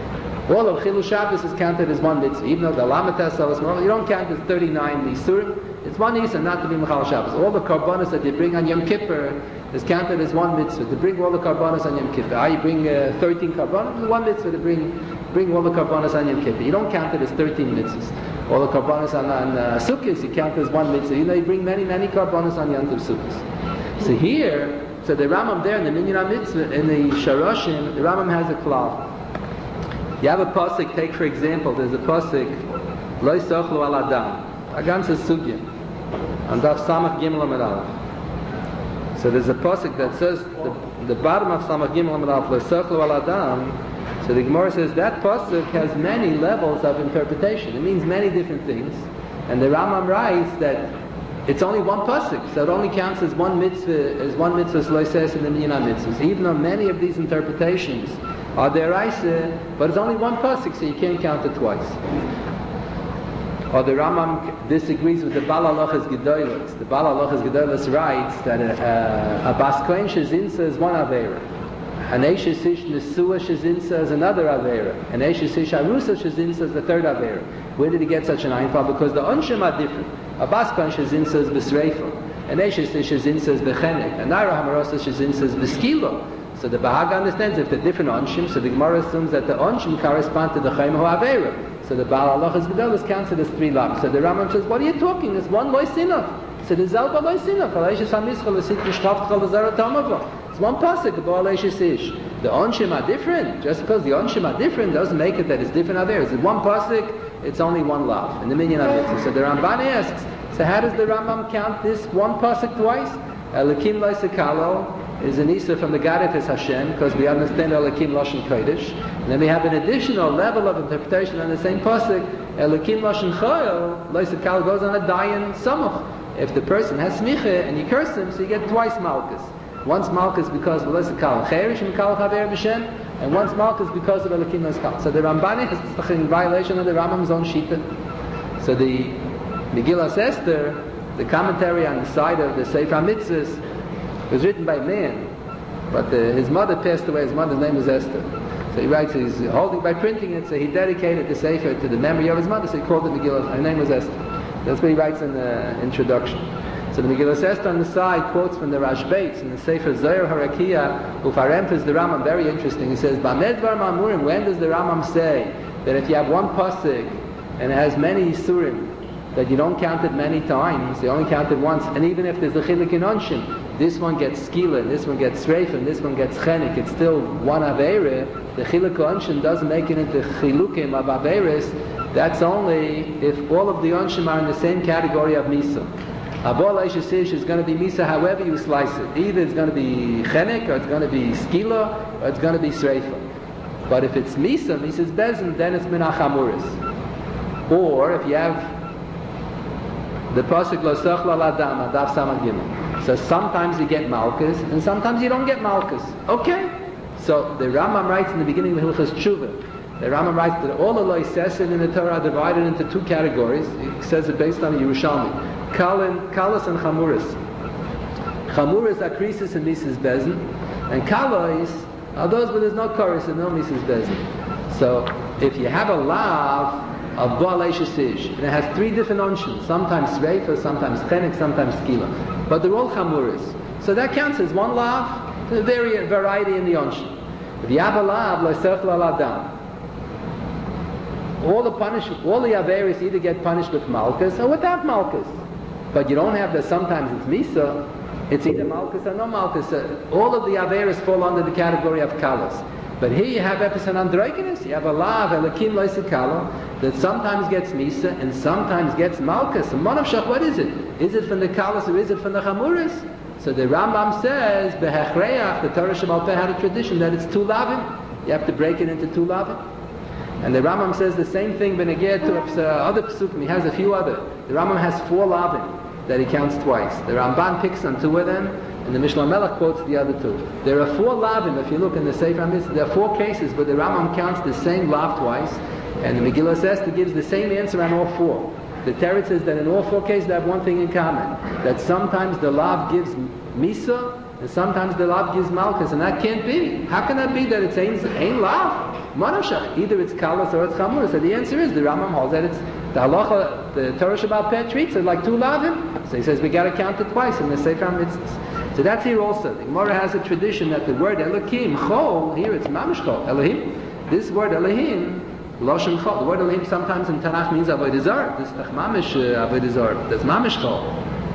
All of Chilul Shabbos is counted as one mitzvah, even though the Lametas Salas Moral, you don't count as 39 Isurim. It's one Isa not to be Mechal Shabbos. All the Karbanos that you bring on Yom Kippur is counted as one mitzvah. To bring all the Karbanos on Yom Kippur. You bring 13 Karbanos, one mitzvah to bring all the Karbanos on Yom Kippur. You don't count it as 13 mitzvahs. All the Karbanos on Sukkot, you count as one mitzvah. You bring many Karbanos on Yom Tov Sukkot. So here, so the Rambam there in the Minyan HaMitzvah, in the Sharoshim, the Rambam has a klal. You have a pasuk, take for example, there's a pasuk, Lo Yisochlu Al Adam. A ganze sugya. And Daf Samach Gimel Amud Aleph. So there's a pasuk that says, the bottom of Samach Gimel Amud Aleph, Lo Yisochlu Al Adam. So the Gemara says that pasuk has many levels of interpretation. It means many different things. And the Rambam writes that it's only one pasuk, so it only counts as one mitzvah Lo Yises in the Minyan HaMitzvahs. Even though many of these interpretations are deraisa, but it's only one pasuk, so you can't count it twice. Or the Rambam disagrees with the Baal Halachas Gedolos. The Baal Halachas Gedolos writes that a Bas Kohen Shezinsa is one Aveira. An Eshes Ish Nesua Shezinsa is another Aveira. An Eshes Ish Arusa Shezinsa is the third Aveira. Where did he get such an Einfall? Because the Onshim are different. A Bas Kohen Shezinsa is B'Sreifel. An Eshes Ish Shezinsa is B'Chenek. An Naira Hamarosa Shezinsa is B'Skilo. So the Bahag understands if they're different Onshim, so the Gemara assumes that the Onshim correspond to the Chaim Hu Aveira. So the Baal Halachas Gedolos counts it as 3 lavs. So the Rambam says, what are you talking? There's one loy sinach. So the Zalba loy sinach. Aleishis HaMischal Esit Mishtaft Chal V'Zara Tamava. It's one pasuk, the Baal Aleishis Ish. The Onshim are different. Just because the Onshim are different doesn't make it that it's different out there. It's one pasuk, it's only one lav. In the Minyan HaMitzvah. So the Ramban asks, so how does the Rambam count this one pasuk twice? Elikim loy sekalo is an Isa from the Garif is Hashem, because we understand Elokim Lashon Kodesh. And then we have an additional level of interpretation on the same pasuk, Elokim Lashon Choyel, Loisekal goes on a Dayan Samuch. If the person has smicha and you curse him, so you get twice Malkus. Once Malkus because of Loisekal Cherish and Kal Chaver B'Shem, and once Malkus because of Elokim Loisekal. So the Rambani is in violation of the Rambam's own Shita. So the Megillas Esther, the commentary on the side of the Sefer HaMitzvahs, was written by a man, but his mother passed away. His mother's name was Esther. So he writes, he's holding by printing it, so he dedicated the Sefer to the memory of his mother, so he called it Megillah. Her name was Esther. That's what he writes in the introduction. So the Megillah Esther on the side quotes from the Rashbeitz in the Sefer Zohar Harakia, Ufarempes the Rambam, very interesting. He says, Bamedvar Mamurim, when does the Rambam say that if you have one pasuk and it has many Isurim, that you don't count it many times, you only count it once, and even if there's a chiluk in Onshim, this one gets skila, and this one gets sreif, and this one gets chenik, it's still one aveira, the chiluk Onshim doesn't make it into chilukim of aveiris, that's only if all of the Onshim are in the same category of misa. Abol Eishesish is going to be misa however you slice it. Either it's going to be chenik, or it's going to be skila, or it's going to be sreifa. But if it's misa, misa's bezin, then it's minach hamuris. Or if you have the pasuk lo sochla ladam adaf samad gimel. So sometimes you get malchus, and sometimes you don't get malchus. Okay. So the Rambam writes in the beginning of Hilchas Tshuva, the Rambam writes that all the loisesin in the Torah are divided into 2 categories. He says it based on the Yerushalmi. Kalas and chamuris. Chamuris are krisis and mises bezin, and kalas are those where there's no chorus and no mises bezin. So if you have a lav of Baal Eishesish, and it has 3 different onshim, sometimes Sreifa, sometimes Chenik, sometimes Skila, but they're all Chamuris. So that counts as one lav, there's a variety in the onshim. If you have a lav, Loisef Laladam, all the Averis either get punished with Malchus or without Malchus. But you don't have the, sometimes it's Misa, it's either Malchus or no Malchus. All of the Averis fall under the category of Kalas. But here you have Epis and Androgenes, you have a lav, Elokim Loisekalo, that sometimes gets Misa and sometimes gets Malchus. And Monavshach, what is it? Is it from the Kalas or is it from the Chamuris? So the Rambam says, Behechreach, the Torah Shemal Peh had a tradition that it's 2 lavim. You have to break it into 2 lavim. And the Rambam says the same thing, Beneged to other Pesukim, he has a few other. The Rambam has 4 lavim that he counts twice. The Ramban picks on 2 of them, and the Mishnah Melech quotes the other 2. There are 4 lavim, if you look in the Sefer HaMitzvah, there are 4 cases where the Rambam counts the same lav twice, and the Megillah Esther gives the same answer on all 4. The Teretz says that in all 4 cases they have one thing in common, that sometimes the lav gives Misa, and sometimes the lav gives Malchus, and that can't be. How can that be that it's ein lav? Monashach. Either it's Kalas or it's Chamur. So the answer is, the Rambam holds that it's, the halacha, the Torah Shabbat Peh treats it like 2 lavim. So he says we got to count it twice in the Sefer HaMitzvahs. So that's here also. The Gemara has a tradition that the word Elokim, Chol, here it's Mamish Chol, Elohim. This word Elohim, Loshen Chol, the word Elohim sometimes in Tanakh means Avodah Zarah. This is Mamish Avodah Zarah. That's Mamish Chol.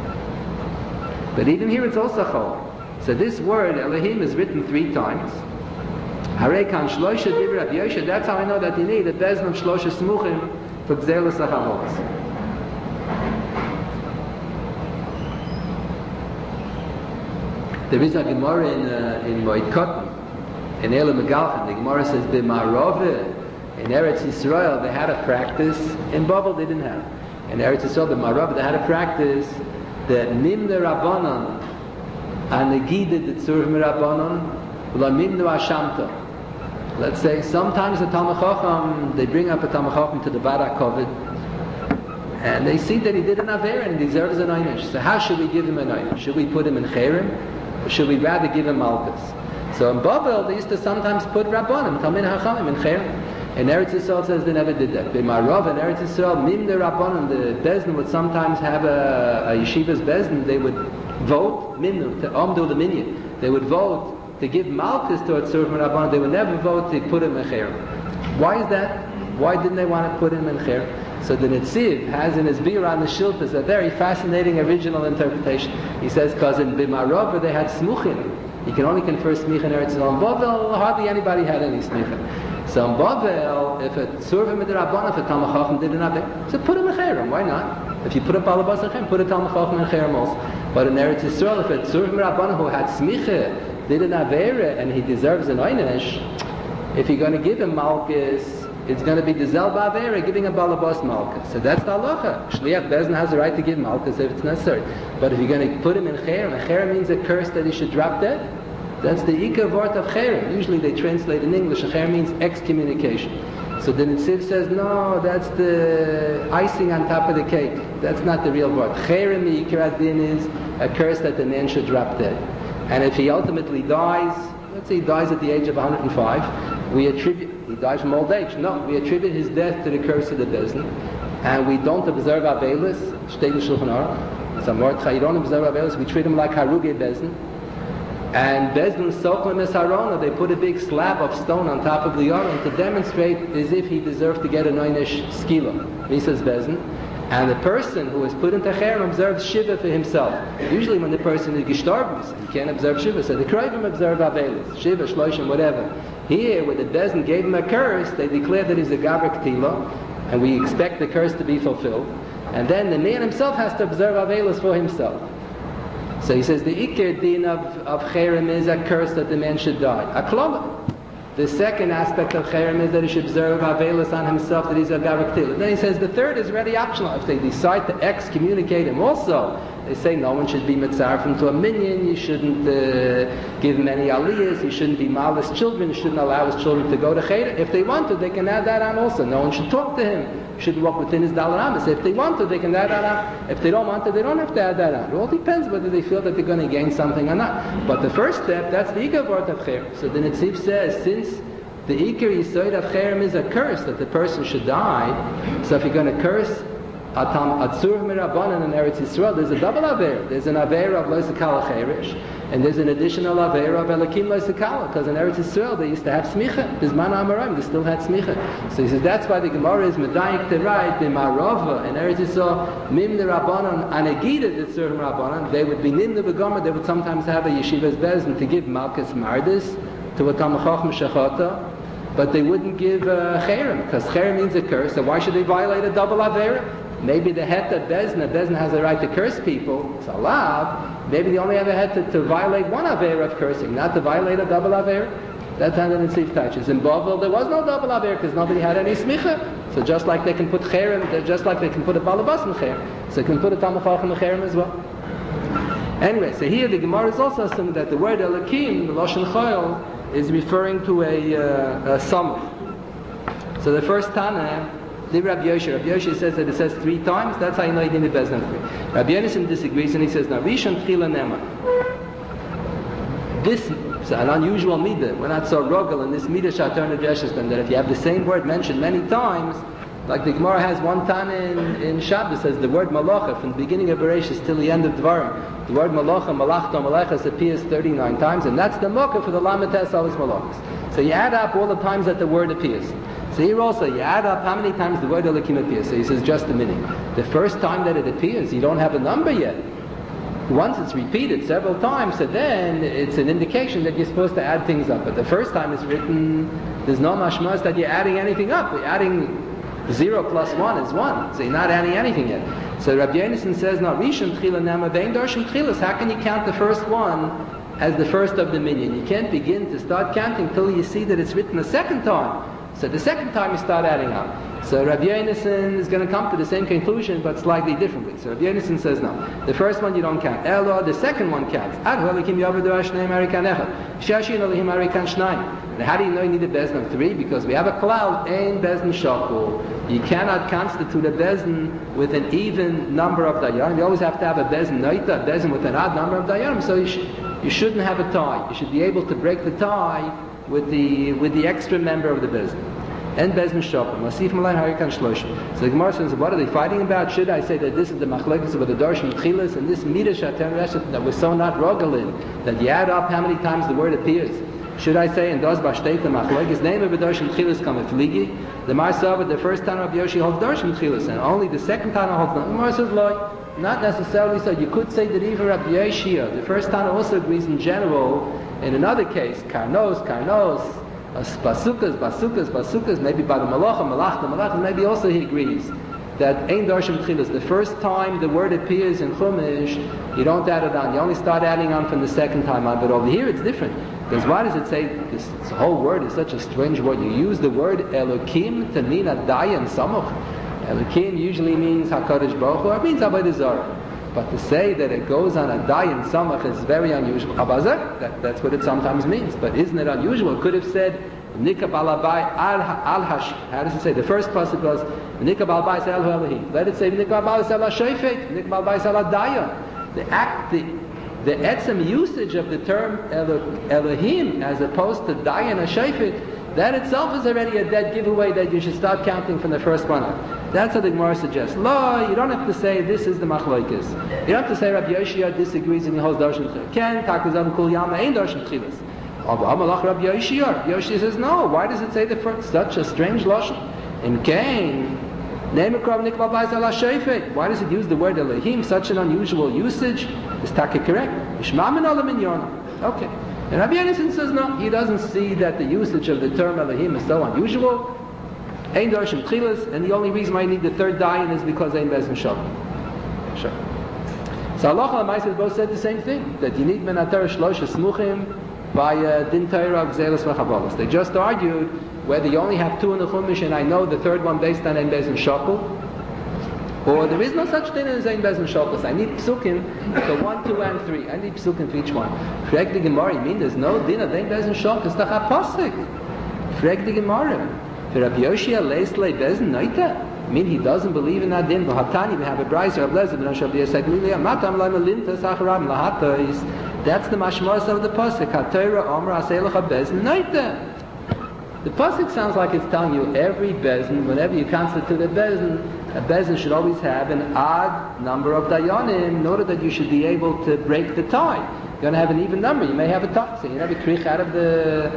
But even here it's also Chol. So this word Elohim is written 3 times. Harekan Shlosha Dibra Yosha. That's how I know that you need a bezin of Shlosha Smuchim for Gzelas HaChavos. There is a Gemara in Moed Katan, in Elam Megalchem. The Gemara says, B'Marove, in Eretz Yisrael, they had a practice. In Babel, they didn't have. In Eretz Yisrael, B'Marove, they had a practice that Nimne Rabbanon, and Negide the Tzurv Mirabbanon, L'Mimnu Ashamta. Let's say sometimes the Talmud Chacham, they bring up a Talmud Chacham to the Barak Kovid, And they see that he did an Avera and he deserves an Einish. So how should we give him an Einish? Should we put him in Cherem? Or should we rather give him Malchus? So in Bavel, they used to sometimes put Rabbanim, Talmid Hachamim, in Cherem. In Eretz Yisrael says they never did that. B'Marav in Eretz Yisrael, Mim de Rabbanim, the Bezdin would sometimes have a yeshiva's Bezdin, they would vote, Mimnu, to Omdu the Minyan. They would vote to give Malchus to a Tzurfim Rabbanim, they would never vote to put him in Cherem. Why is that? Why didn't they want to put him in Cherem? So the Netziv has in his beer on the Shilpas a very fascinating original interpretation. He says, because in B'Marova they had Smuchim. You can only confer Smicha in Eretz Yisrael. In Bavel, hardly anybody had any Smicha. So in Bavel, if a Tzurvim Midrabban, if a Talmud Chacham did an Avera, so put him in Cherem. Why not? If you put a Balabas in Cherem, put a Talmud Chacham in Cherem also. But in Eretz Yisrael, if a Tzurvim Midrabban who had Smicha did an Avera and he deserves an Einish, if you're going to give him Malchus, it's going to be the Zelba Avera giving a Balabas Malchus. So that's the halacha. Shliach Bezin has the right to give Malchus if it's necessary. But if you're going to put him in Cherem, and Cherem means a curse that he should drop dead, that's the Ika Vort of Cherem. Usually they translate in English, Cherem means excommunication. So the Netziv says, no, that's the icing on top of the cake. That's not the real Vort. Cherem, the Ika Adin, is a curse that the man should drop dead. And if he ultimately dies, let's say he dies at the age of 105, we attribute, he dies from old age. No, we attribute his death to the curse of the Bezdin, and we don't observe Avelis, Shtei Shulchan Aruch. So Mordechai, you don't observe Avelis, we treat him like Haruge Bezdin. And Bezdin Soklim es Harona, they put a big slab of stone on top of the Yaron to demonstrate as if he deserved to get a Neinish Skila. He says Bezdin. And the person who is put into Cherem observes Shiva for himself. Usually when the person is gestorben, he can't observe Shiva, so the Kroivim observe Avelis, Shiva, Shloshim, whatever. Here, where the Bezdin gave him a curse, they declare that he's a Gavrik Tila, and we expect the curse to be fulfilled. And then the man himself has to observe Avelis for himself. So he says the Ikir din of Cherem is a curse that the man should die. A Kloma. The second aspect of Cherem is that he should observe Avelis on himself, that he's a Gavrik Tila. Then he says the third is really optional. If they decide to excommunicate him also, they say no one should be mitzarfim to a minion, you shouldn't give him any aliyahs, he shouldn't be malas children, you shouldn't allow his children to go to Cheder. If they want to, they can add that on also. No one should talk to him, shouldn't walk within his dalaramas. If they want to, they can add that on. If they don't want to, they don't have to add that on. It all depends whether they feel that they're going to gain something or not. But the first step, that's the Ikar Vort of Cherem. So the Netziv says, since the Ikar Yisoid of Cherem is a curse that the person should die, so if you're going to curse Atzur Mirabanan in Eretz Yisrael, there's a double Avera. There's an Avera of Loisekala Cherish, and there's an additional Avera of Elakim Loisekala, because in Eretz Yisrael they used to have Smicha. There's Man Amarim, they still had Smicha. So he says that's why the Gemara is Medayik to write, the Marova in Eretz Yisrael, Mim the Rabbanan, Anegida the Tzur Mirabanan, they would be Nim the Begama, they would sometimes have a Yeshiva's Bezdin to give Malchus Mardis to a Talmud Chacham Shechata, but they wouldn't give Cherem, because Cherem means a curse, so why should they violate a double Avera? Maybe the het of Bezdin has the right to curse people, it's allowed. Maybe they only have a het to violate one Avera of cursing, not to violate a double Avera. That's how the Netziv touches. In Bavel there was no double Avera because nobody had any smicha. So just like they can put Cherem, just like they can put a Balabas in Cherem, so they can put a Talmud Chacham in Cherem as well. Anyway, so here the Gemara is also assuming that the word Elokim, the Lashon Chayil, is referring to a Samuch. So the first Tana, the Rabbi Yoshe says that it says 3 times. That's how you know he didn't Bezdin 3. Rabbi Yonason disagrees and he says, now Rishon Tchila Nema. This is an unusual midah. We're not so rogel in this midah Shatar Nejeshes, that if you have the same word mentioned many times, like the Gemara has one time in Shabbos says the word Malacha from the beginning of Bereshis till the end of Dvarim. The word Malacha, Malachta, Malachas appears 39 times, and that's the Mocha for the Lamates Alis Malachas. So you add up all the times that the word appears. So here also, you add up how many times the word Elokim appears. So he says just a minute. The first time that it appears, you don't have a number yet. Once it's repeated several times, so then it's an indication that you're supposed to add things up. But the first time it's written, there's no mashmas that you're adding anything up. You're adding 0 plus 1 is 1. So you're not adding anything yet. So Rabbi Yonason says, no, Rishon Tchila Nama Vein Darshim Tchilas. How can you count the first one as the first of the minyan? You can't begin to start counting till you see that it's written a second time. So the second time you start adding up. So Rabbi Yonason is going to come to the same conclusion, but slightly differently. So Rabbi Yonason says no. The first one you don't count. Elo, the second one counts. Now how do you know you need a bezin of 3? Because we have a cloud, ein bezin shakul. You cannot constitute a bezin with an even number of dayanim. You always have to have a bezin noita, a bezin with an odd number of dayanim. So you shouldn't have a tie. You should be able to break the tie with the extra member of the bezin. And bezin shopim. Masif malan harikan shloshim. So the Gemara says, what are they fighting about? Should I say that this is the machlekes of the darshan tchilas and this midrash that we're so not rogalin that you add up how many times the word appears? Should I say and does bashteit the machlekes name of the darshan tchilas come fligi? The Mar Sava, the first time of Yoshi holds darshan tchilas, and only the second time holds. The Gemara says, not necessarily so. You could say that even Rabbi Yeshia, the first time also agrees in general. In another case, karnos. Basukas, maybe by the malach, maybe also he agrees that ein darshan tchilas. The first time the word appears in Chumash, you don't add it on. You only start adding on from the second time on. But over here it's different. Because why does it say this whole word is such a strange word? You use the word Elokim to mean Adaya and Samuch. Elokim usually means HaKadosh Baruch Hu, or it means Avodah Zarah. But to say that it goes on Adai and Samach is very unusual. That's what it sometimes means. But isn't it unusual? It could have said Nikab alabai al hash. How does it say? The first pasuk was Nikab alabai al Elohim. Let it say Nikab alabai al shayfet. Nikab alabai al Adaya. The etzem usage of the term Elohim as opposed to Dayan or Shayfet, that itself is already a dead giveaway that you should start counting from the first one. That's what the Gemara suggests. Lo, you don't have to say this is the machlokes. You don't have to say Rabbi Yoshia disagrees and he holds darshan tchilas. Ken takuzam kol yama ein darshan tchilas. Amalach Rabbi Yoshia. Rabbi Yoshia says no. Why does it say the first? Such a strange lashon. In Cain, why does it use the word Elohim? Such an unusual usage. Is taka correct? Okay. And Rabbi Yonason says no, he doesn't see that the usage of the term Elohim is so unusual. Ein darshan tchilas, and the only reason why you need the third dayan is because ein bezin shalom. Sure. So Allah and Ma'aseh both said the same thing, that you need menatar shlosh smuchim by din Torah of zelos v'chabalos. They just argued whether you only have 2 in the Chumash, and I know the third one based on ein bezin shakul, or there is no such thing as ein bezin shakul. I need psukim for 1, 2, and 3. I need psukim for each one. Frag the Gemara, you mean there's no din of ein bezin shakul? It's the pasuk. Frag the Gemara. For Rabbi Yoshia leis le bezin noita. I mean he doesn't believe in that din. V'hatani we have a brayser of lezer b'nosh of the Yisrael. Matam lo melinta sacharam lahatois. That's the mashmos of the pasuk. HaTorah Omer aseh lecha bezin noita. The pasuk sounds like it's telling you every bezin, whenever you constitute a bezin should always have an odd number of dayanim in order that you should be able to break the tie. You're going to have an even number. You may have a tie, so you have a krich out of the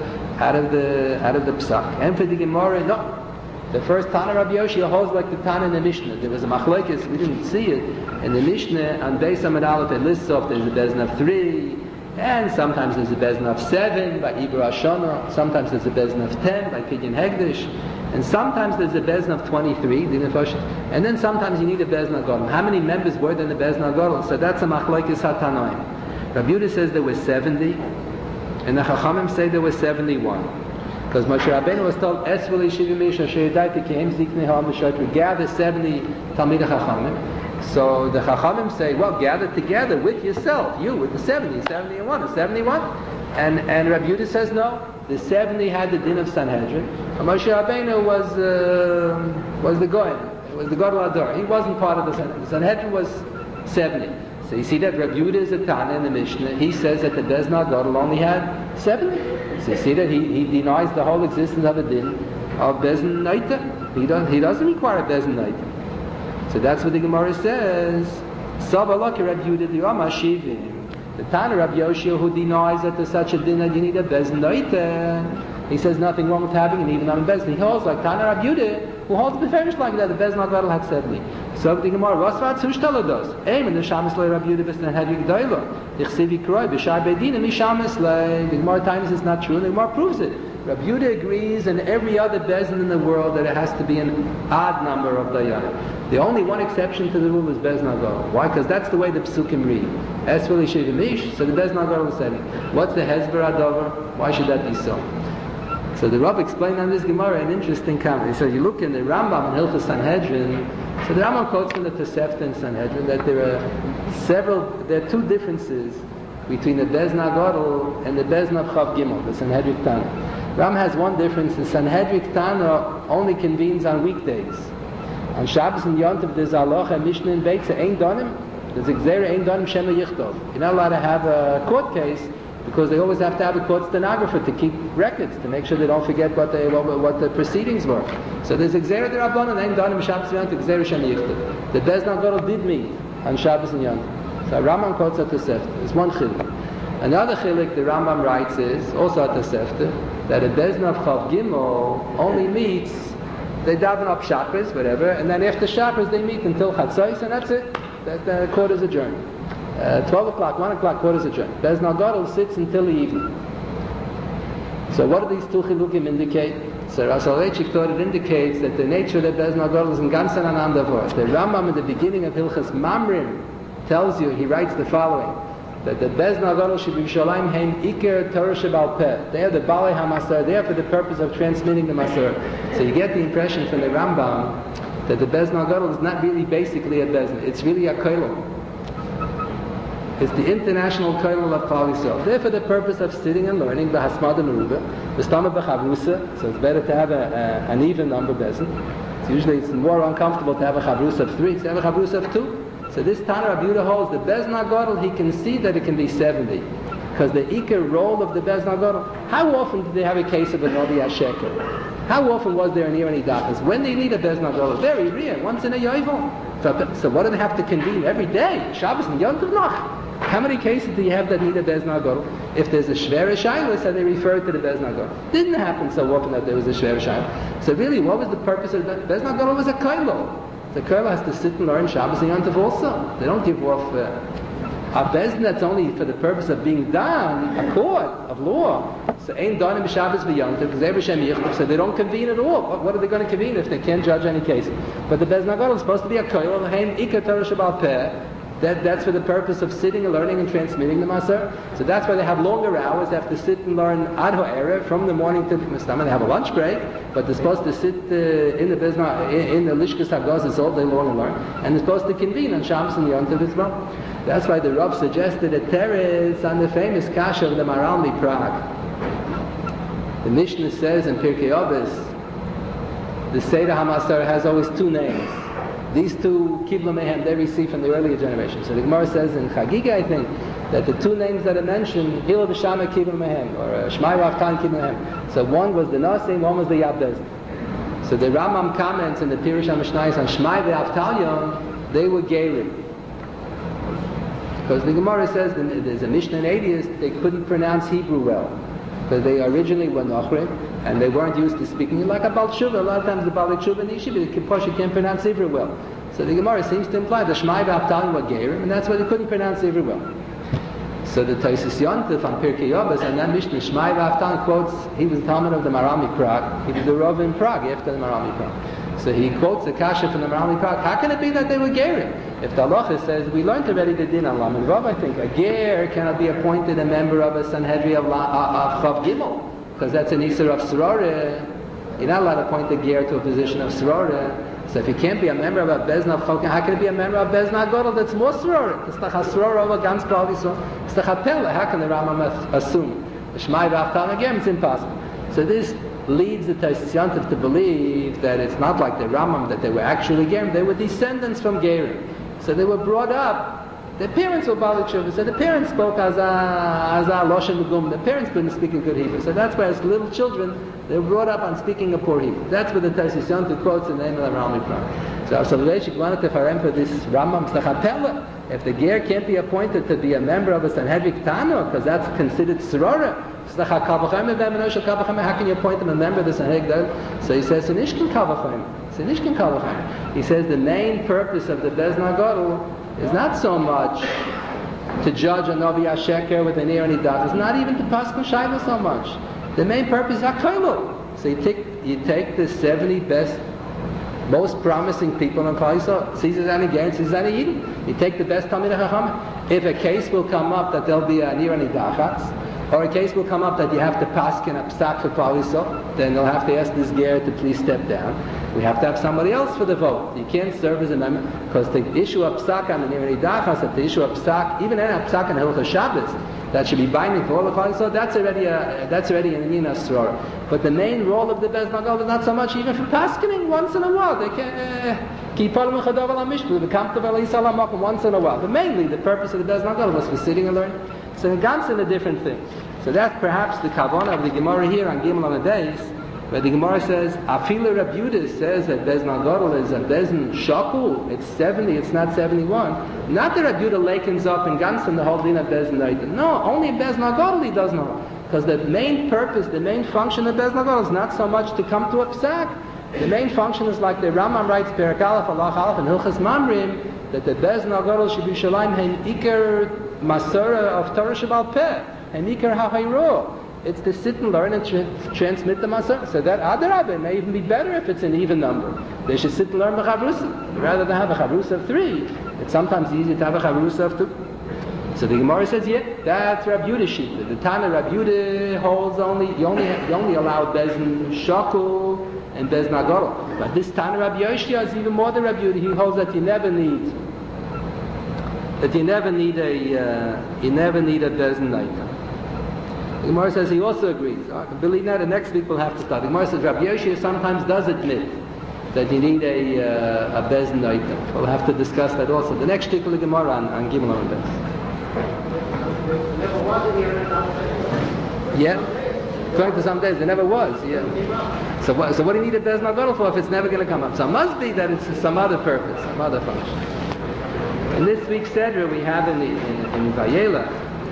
psak. And for the Gemara, no. The first Tana Rabbi Yoshia holds like the Tana in the Mishnah. There was a machlokes, we didn't see it in the Mishnah. On Beis Amud Aleph, it lists off there's a bezin of 3. And sometimes there's a bezin of 7 by Ibra Shana. Sometimes there's a bezin of 10 by Pidyon Hegdish. And sometimes there's a bezin of 23. And then sometimes you need a bezin of Gadol. How many members were there in the bezin of Gadol? So that's a machlokes hatanoim. Rabbi Yehuda says there were 70. And the Chachamim say there were 71. Because Moshe Rabbeinu was told, Esveli Shivimish Asher Yadaiti Kehem Ziknei Ha'am V'Shayt, gather 70 Talmidei Chachamim. So the Chachamim say, well, gather together with yourself, you with the 70 and 1, 71. And Rabbi Yehuda says, no, the 70 had the din of Sanhedrin. And Moshe Rabbeinu was the Goyen, was the Gadol Hador. He wasn't part of the Sanhedrin. The Sanhedrin was 70. So you see that Rabbi Yehuda is a Tana in the Mishnah. He says that the Bezna Gadol only had 70. So you see that he denies the whole existence of a din of Bezin Naita. He doesn't require a Bezin Naita. So that's what the Gemara says. Sabalaki Rabbi Yehuda Diyama Shivim. The Tana Rabbi Yoshia who denies that there's such a din that you need a Bezin Naita. He says nothing wrong with having an even on Bezin. He holds like Tana Rabbi Yehuda who holds the finish like that. The Bezin Gadol had 70. So the Gemara, what's what Zushtalah does? Aim in the Shamas Lei Rabbi Yehuda B'Snan Hedvig Doilo. The Chsivi Kroi B'Shar Beidin and Mishamas Lei. The Gemara tells us it's not true, and the Gemara proves it. Rabbi Yehuda agrees, and every other bezin in the world that it has to be an odd number of dayanim. The only one exception to the rule is Bezin Gadol. Why? Because that's the way the psukim read. Esveli Shivimish. So the Bezin Gadol is 70. What's the Hezber Adover? Why should that be so? So the Rav explained on this Gemara an interesting comment. He said, you look in the Rambam and Hilchos Sanhedrin, so the Rambam quotes from the Tosefta and Sanhedrin that there are two differences between the Bezna Gadol and the Bezna Chav Gimel, the Sanhedrin Tana. Ram has one difference. The Sanhedrin Tana only convenes on weekdays. On Shabbos and Yom Tov, there's Halacha, Mishnah, and Beitza, Ein Donim. There's Gzeira, Ein Donim, Shema Yichtov. You're not allowed to have a court case because they always have to have a court stenographer to keep records, to make sure they don't forget what the proceedings were. So there's Gzeira D'Rabbanan, Ein Donim, Shabbos and Yom Tov, Gzeira, Shema Yichtov. The Bezna Gadol did meet on Shabbos and Yom Tov. So Rambam quotes at the Tosefta. It's one chiluk. Another chiluk the Rambam writes is, also at the Tosefta, that a Bezna of Chav Gimel only meets, they daven up Shabbos, whatever, and then after Shabbos they meet until Chatzos, and that's it. The court is adjourned. 12 o'clock, 1 o'clock, court is adjourned. Bezna Gadol sits until the evening. So what do these two chilukim indicate? So Rav Soloveitchik thought it indicates that the nature of the Bezna Gadol is in ganzen ananda vor. The Rambam at the beginning of Hilchas Mamrim tells you, he writes the following, that the Bezna Gadol should be Yerushalayim Hein Iker Torah Shebal Peh. They are the Balei HaMasar, they are for the purpose of transmitting the Masar. So you get the impression from the Rambam that the Bezna Gadol is not really basically a Bezna, it's really a Koilel. It's the international Koilel of Klal Yisrael. They're for the purpose of sitting and learning the Hasmada Meruba, the Stama B'Chavrusa, so it's better to have an even number Bezna. Usually it's more uncomfortable to have a Chavrusa of 3, to have a Chavrusa of 2. So this Tana Rabbi Yehuda holds the Bezna Gadol, he can see that it can be 70. Because the Iker role of the Bezna Gadol, how often did they have a case of a Novi HaSheker? How often was there an Irani Dachas? When they need a Bezna Gadol? Very rare, once in a Yovel. So what do they have to convene? Every day, Shabbos and Yom Tov Noch. How many cases do you have that need a Bezna Gadol? If there's a Shvera Shailah, so they refer to the Bezna Gadol. Didn't happen so often that there was a Shvera Shailah. So really, what was the purpose of the Bezna Gadol? Was a Koilel. The Koilel has to sit and learn Shabbos and Yom Tov also. They don't give off a Bezna that's only for the purpose of being done, a court of law. So Ein Donim Shabbos v'Yom Tov, Gzeira B'Shem Yichtov, so they don't convene at all. What are they going to convene if they can't judge any case? But the Bezna Gadol is supposed to be a Koilel, Hein Iker Torah Shebal Peh. That's for the purpose of sitting and learning and transmitting the Masar. So that's why they have longer hours. They have to sit and learn ad ho'erev from the morning to the Mistama. They have a lunch break, but they're supposed to sit in the Bezna, in the Lishkas HaGazis all day long and learn. And they're supposed to convene on Shabbos and Yom Tov as well. That's why the Rav suggested a teretz on the famous Kasha of the Maharal MiPrague. The Mishnah says in Pirkei Avos, the Seder HaMasar has always two names. These two Kibla Mehem they received from the earlier generation. So the Gemara says in Chagiga, I think, that the two names that are mentioned, Hillel B'Shama Kibla Mehem, or Shmai Rav Tan Kibla Mehem. So one was the Nasim, one was the Yad Bezna. So the Rambam comments in the Pirush HaMishnayos on Shmai V'Avtalyon, they were Gerim. Because the Gemara says, there's a Mishnah in Adius, they couldn't pronounce Hebrew well. Because they originally were Nochrim, and they weren't used to speaking it like a Baal Tshuva. A lot of times the Baal Tshuva and the Yeshiva, the Kippur, can't pronounce Hebrew well. So the Gemara seems to imply the Shmai V'Avtalyon were Gerim, and that's why they couldn't pronounce Hebrew well. So the Taisus Yontif on Pirkei Avos, and that Mishnah, Shmai V'Avtalyon quotes, he was the Talmud of the Maharal MiPrague. He was the Rav in Prague after the Maharal MiPrague. So he quotes the Kasha from the Maharal MiPrague. How can it be that they were Gerim? If the halacha says, we learned already the din on Lamed Vav, I think, a Ger cannot be appointed a member of a Sanhedrin of Chav Gimel, because that's an Isser of Sororah. You're not allowed to appoint a Ger to a position of Sororah. So if he can't be a member of a Bezna of Chav Gimel, how can he be a member of Bezna Gadol that's more Sororah? It's the Sororah over Gans Klal Yisrael. It's the Chapela. How can the Rambam assume? The Shmai V'Avtalyon again, it's impossible. So this leads the Taisus Yontif to believe that it's not like the Rambam that they were actually Gerim, they were descendants from Gerim. So they were brought up, their parents were Baalei Tshuva, so the parents spoke as a Loshen Lugum, the parents couldn't speak in good Hebrew. So that's why as little children, they were brought up on speaking a poor Hebrew. That's what the Taisus Yontif quotes in the name of the Maharal MiPrague. So Rav Soloveitchik wanted to farem for this Rambam Stachapela. If the Ger can't be appointed to be a member of a Sanhedrin Tano, because that's considered Sororah, how can you appoint him a member of the Sanhedrin? So he says, he says the main purpose of the Bezna Gadol is not so much to judge a Novi HaSheker with an ear and idat. It's not even to Pascha Shaila so much. The main purpose is HaKoilel. So you take the 70 best, most promising people in Klal Yisrael, Caesar Zani Ger, Caesar Zani Yidin. You take the best Talmidei Chachamim. If a case will come up that there'll be an ear and idachatz, Or a case will come up that you have to paskin a psak for Klal Yisrael, then they'll have to ask this ger to please step down. We have to have somebody else for the vote. You can't serve as a member, because the issue of psak on the Nirei Dachas, that the issue of psak, even in a psak on Hilchos Shabbos, that should be binding for all the Klal Yisrael, that's already an Inyan Asror. But the main role of the Bez Nagol is not so much even for paskining once in a while. They can keep on with Chadav al Mishpu, the Kamp of Al once in a while. But mainly the purpose of the Bez Nagol was for sitting and learning. So in Gamsin a different thing. So that's perhaps the kavanah of the Gemara here on Gimel on the days, where the Gemara says, Afila Reb Yudah says that Bezna Gadol is a Bezn Shakul, it's 70, it's not 71. Not that Reb Yudah lakens up in Gamsin the whole din of Bezn Naitan. No, only in Bezna Gadol he does not. Because the main purpose, the main function of Bezna Gadol is not so much to come to a psak. The main function is like the Rambam writes, Perek Aleph, Allah Aleph, and Hilchas Mamrim, that the Bezna Gadol should be Shalayim Hein Iker Masara of Torah Shabal Peh. And Ikar HaHayro. It's to sit and learn and transmit the Masar. So that Adarabah may even be better if it's an even number. They should sit and learn the Chavrusa rather than have a Chavrusa of 3. It's sometimes easier to have a Chavrusa of 2. So the Gemara says, yeah, that's Reb Yudah's shita. The Tana Reb Yudah holds you only allow Bezn Shakul and Bezn Agadol. But this Tana Reb Yoshia is even more than Reb Yudah. He holds that you never need a Bezn Naitan. The Gemara says he also agrees. I can believe that, and next week we'll have to start. The Gemara says Rabbi Yoshia sometimes does admit that you need a Bezn Naitan. We'll have to discuss that also. The next particular Gemara on Gimel on Bez. Yeah. According to some days, there never was. Yeah. So what do you need a Bezn Agadol for if it's never going to come up? So it must be that it's some other purpose, some other function. In this week's Sedra we have in Vayela,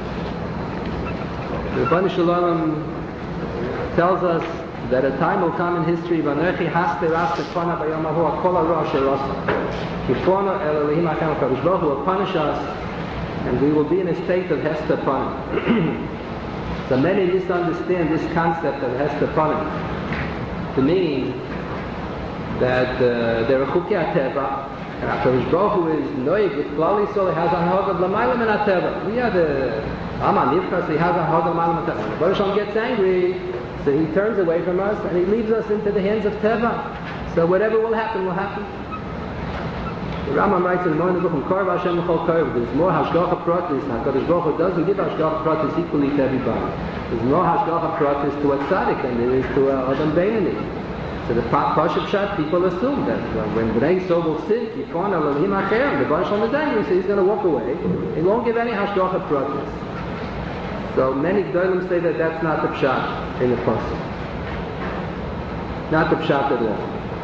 the Rebbeinu Shalom tells us that a time will come in history when V'anechi haste raste kona b'yom hahu kol ha'ra asher rasa kifono el Elohim HaChem HaKadosh Baruch Hu will punish us, and we will be in a state of hester panim. So many misunderstand this concept of hester panim to mean that there are chukei HaTeva, and HaKadosh Baruch Hu is noig with Klal Yisrael. He has a hod of l'mayla min HaTeva. We are the Aman Nifkas, he has a hod of l'mayla min HaTeva. When Baruch Shalom gets angry, so he turns away from us and he leaves us into the hands of Teva. So whatever will happen, will happen. The Rambam writes in the morning book, Korv Hashem L'chol Korv, there's more Hashgacha Pratis. HaKadosh Baruch Hu doesn't give Hashgacha Pratis equally to everybody. There's more Hashgacha Pratis to a tzaddik than there is to a Adam Beinani. So the Pashup Shat, people assume that when Bnei Yisrael will sin, Yifon Elohim HaChem, the Baruch Shalom is angry, so he's going to walk away. He won't give any Hashgacha Pratis. So many Gdolim say that that's not the Pshat in the Pasuk. Not the Pshat at all.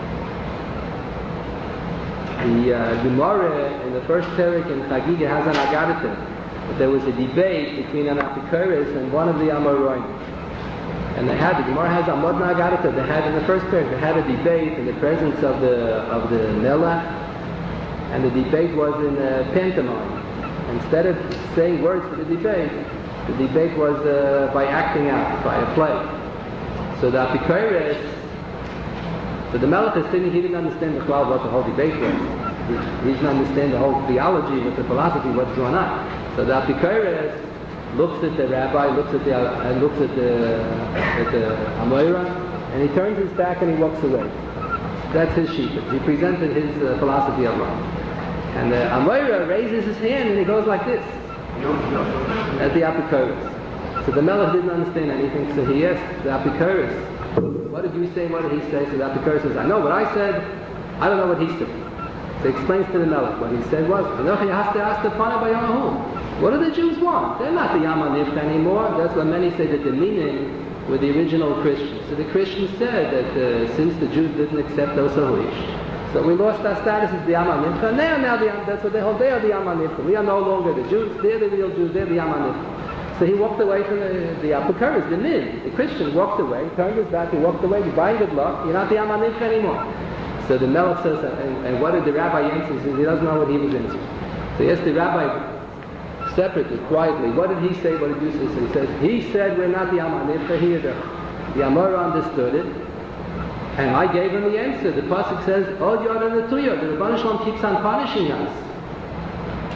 The Gemara in the first Perek in Chagiga has an Agadita. There was a debate between an Apikoros and one of the Amoraim. And the Gemara has a Modna Agadita. They had in the first Perek, they had a debate in the presence of the Melech, and the debate was in pantomime. Instead of saying words for the debate was by acting out, by a play. So the Apikoros, so the Melech is sitting, he didn't understand the cloud, what the whole debate was. He didn't understand the whole theology, what the philosophy, what's going on. So the Apikoros looks at the rabbi, looks at the Amoira, and he turns his back and he walks away. That's his sheet. He presented his philosophy of life. And the Amoira raises his hand and he goes like this at the Apikoros. So the Melech didn't understand anything, so he asked the Apikoros, what did you say, what did he say? So the Apikoros says, I know what I said, I don't know what he said. So he explains to the Melech, what he said was, what do the Jews want? They're not the Yamanif anymore. That's what many say that the meaning were the original Christians. So the Christians said that since the Jews didn't accept Osahuish, so we lost our status as the Yamanif, and they are now that's what they hold, they are the Yamanif. We are no longer the Jews, they're the real Jews, they're the Yamanif. So he walked away from the Apikoros, the Min. The Christian walked away, turned his back, he walked away, goodbye, good luck, you're not the Yamanif anymore. So the Melech says, and what did the rabbi answer? He says he doesn't know what he was answering. So he asked the rabbi separately, quietly, what did he say, what did you say? So he says, he said we're not the Yamanif, here the Amora understood it, and I gave him the answer. The pasuk says, "Oh, you are the Tuya." The Rebbeinu Shalom keeps on punishing us.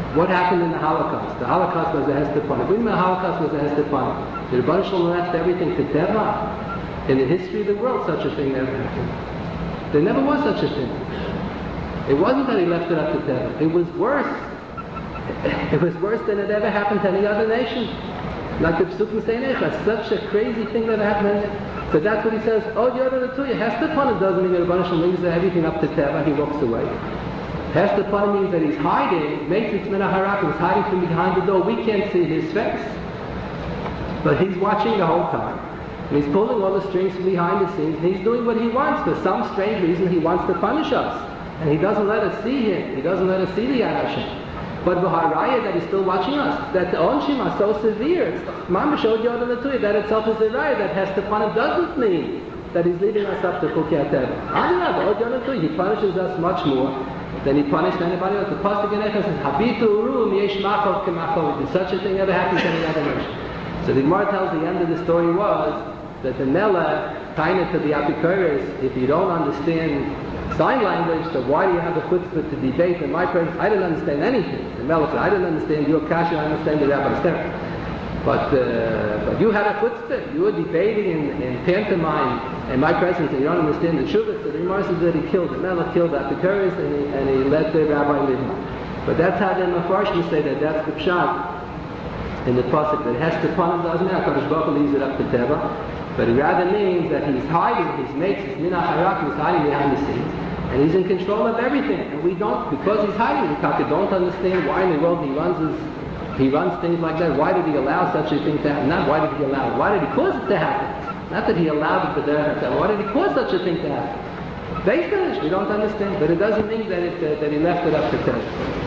What happened in the Holocaust? The Holocaust was a Hester Panim. What do you mean the Holocaust was a Hester Panim? The Rebbeinu Shalom left everything to Teva? In the history of the world, such a thing never happened. There never was such a thing. It wasn't that he left it up to Teva. It was worse. It was worse than it ever happened to any other nation. Like the Psukim say, that's such a crazy thing that happened. So that's what he says, oh, you're the two. Hester Panim doesn't mean that Rebbeinu Shalom leaves everything up to Teva, he walks away. Hester Panim means that he's hiding, Meitzitz Min HaHarak, he's hiding from behind the door. We can't see his face. But he's watching the whole time. And he's pulling all the strings from behind the scenes, and he's doing what he wants. For some strange reason, he wants to punish us. And he doesn't let us see him. He doesn't let us see the Yad Hashem. But V'haraya, that he's still watching us, that the Onshim are so severe. Mama showed you the Tuya, that itself is a raya, that Hester Panim doesn't mean that he's leading us up to Chukei HaTeva. He punishes us much more than he punished anybody else. The Pasuk in Echad says, Habitu Urum Yesh Machov K'machov. If such a thing ever happens to any other nation. So the Gemara tells the end of the story was that the Melech, kind to the Apikoros, if you don't understand sign language, so why do you have the chutzpah to debate in my presence? I didn't understand anything. The Melech said, I didn't understand your kasha, I understand the Rabbi's term. But you had a chutzpah. You were debating in pantomime in my presence, and you don't understand the shuvah. So the Gemara says that he killed the Melech, killed Apikoros, and he let the rabbi live. But that's how the Mefarshim say that that's the pshat in the pasuk that Hester Panim doesn't mean HaKadosh Baruch Hu leaves it up to Teva, but it rather means that he's hiding, he's Min HaHarak, he's hiding behind the scenes, and he's in control of everything. And we don't, because he's hiding, we don't understand why in the world he runs things like that. Why did he allow such a thing to happen? Not why did he allow it, why did he cause it to happen? Not that he allowed it, but why did he cause such a thing to happen? They finished, we don't understand, but it doesn't mean that he left it up to Teva.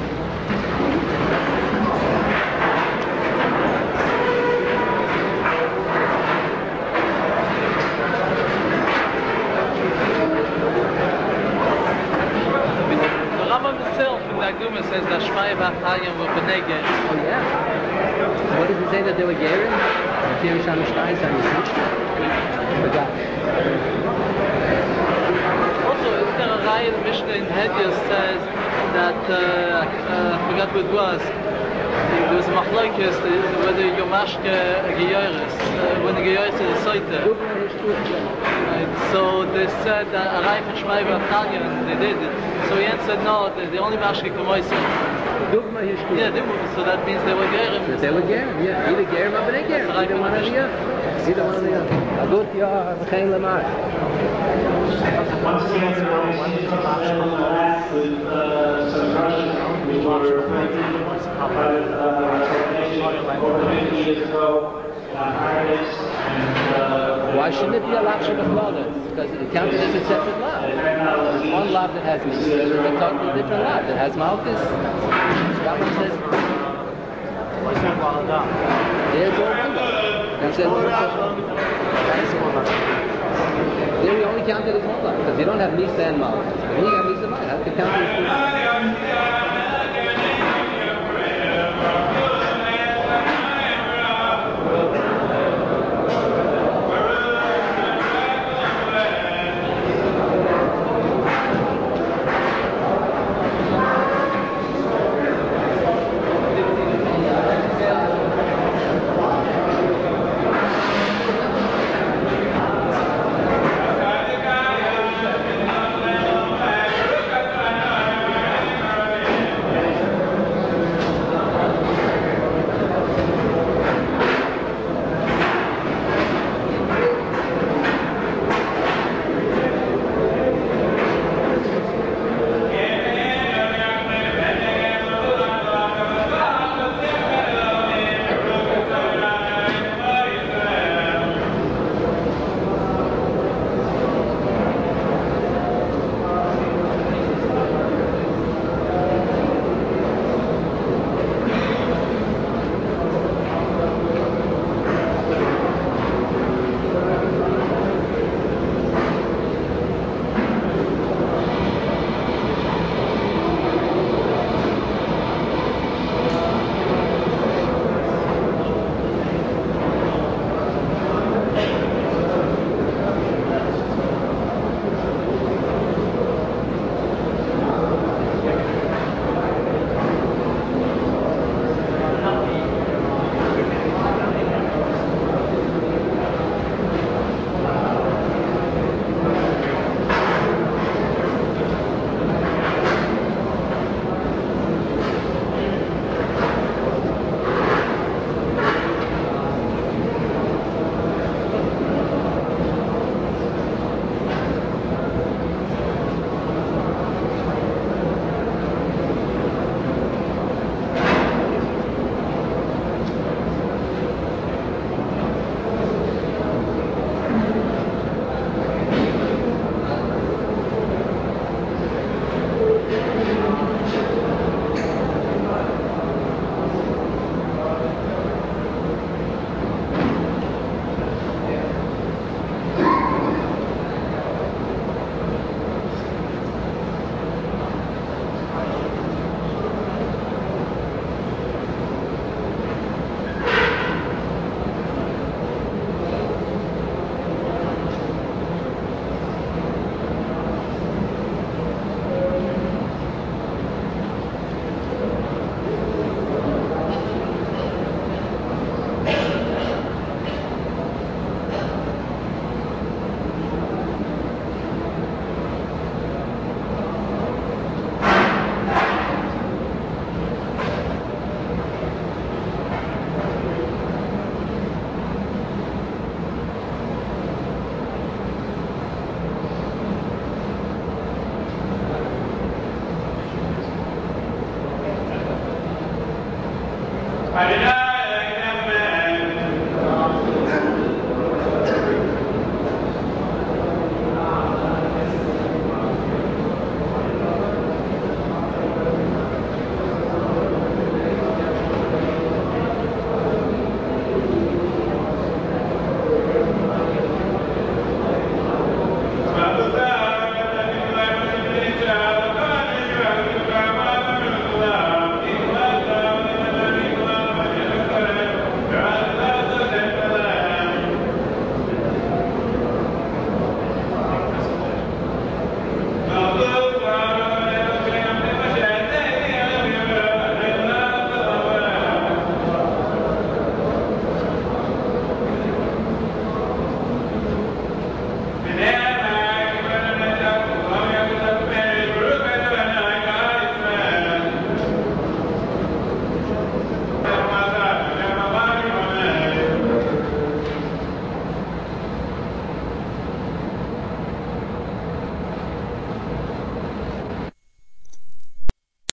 Says that Shmaya V'Achayim were beneged. Oh yeah. What does it say that they were gerim? Also, is there a raya in Mishnah in Hedius says that I forgot what it was. There was a machlokes whether Yomashke Geyoris, when the Geyoris is a soiter. So they said that a raya from Shmaya V'Achayim, and they did it. So he said no, the only mashke kamoisa. Yeah, so that means they were gerim. They were gerim, yeah. Either gerim or they gerim. Either one or the other. Either one or the other. Agut ya v'chein lemar. Once again, with some Russian we were why shouldn't it be a lav shebechlal? Because it counted as a separate lav. There's one lav that has mitzvah, and a totally different lav that has malchus. Rambam says, there's all one lav. There we only counted as one lav, because you don't have misa and malchus. But here you have misa and malchus. How can you count it as two?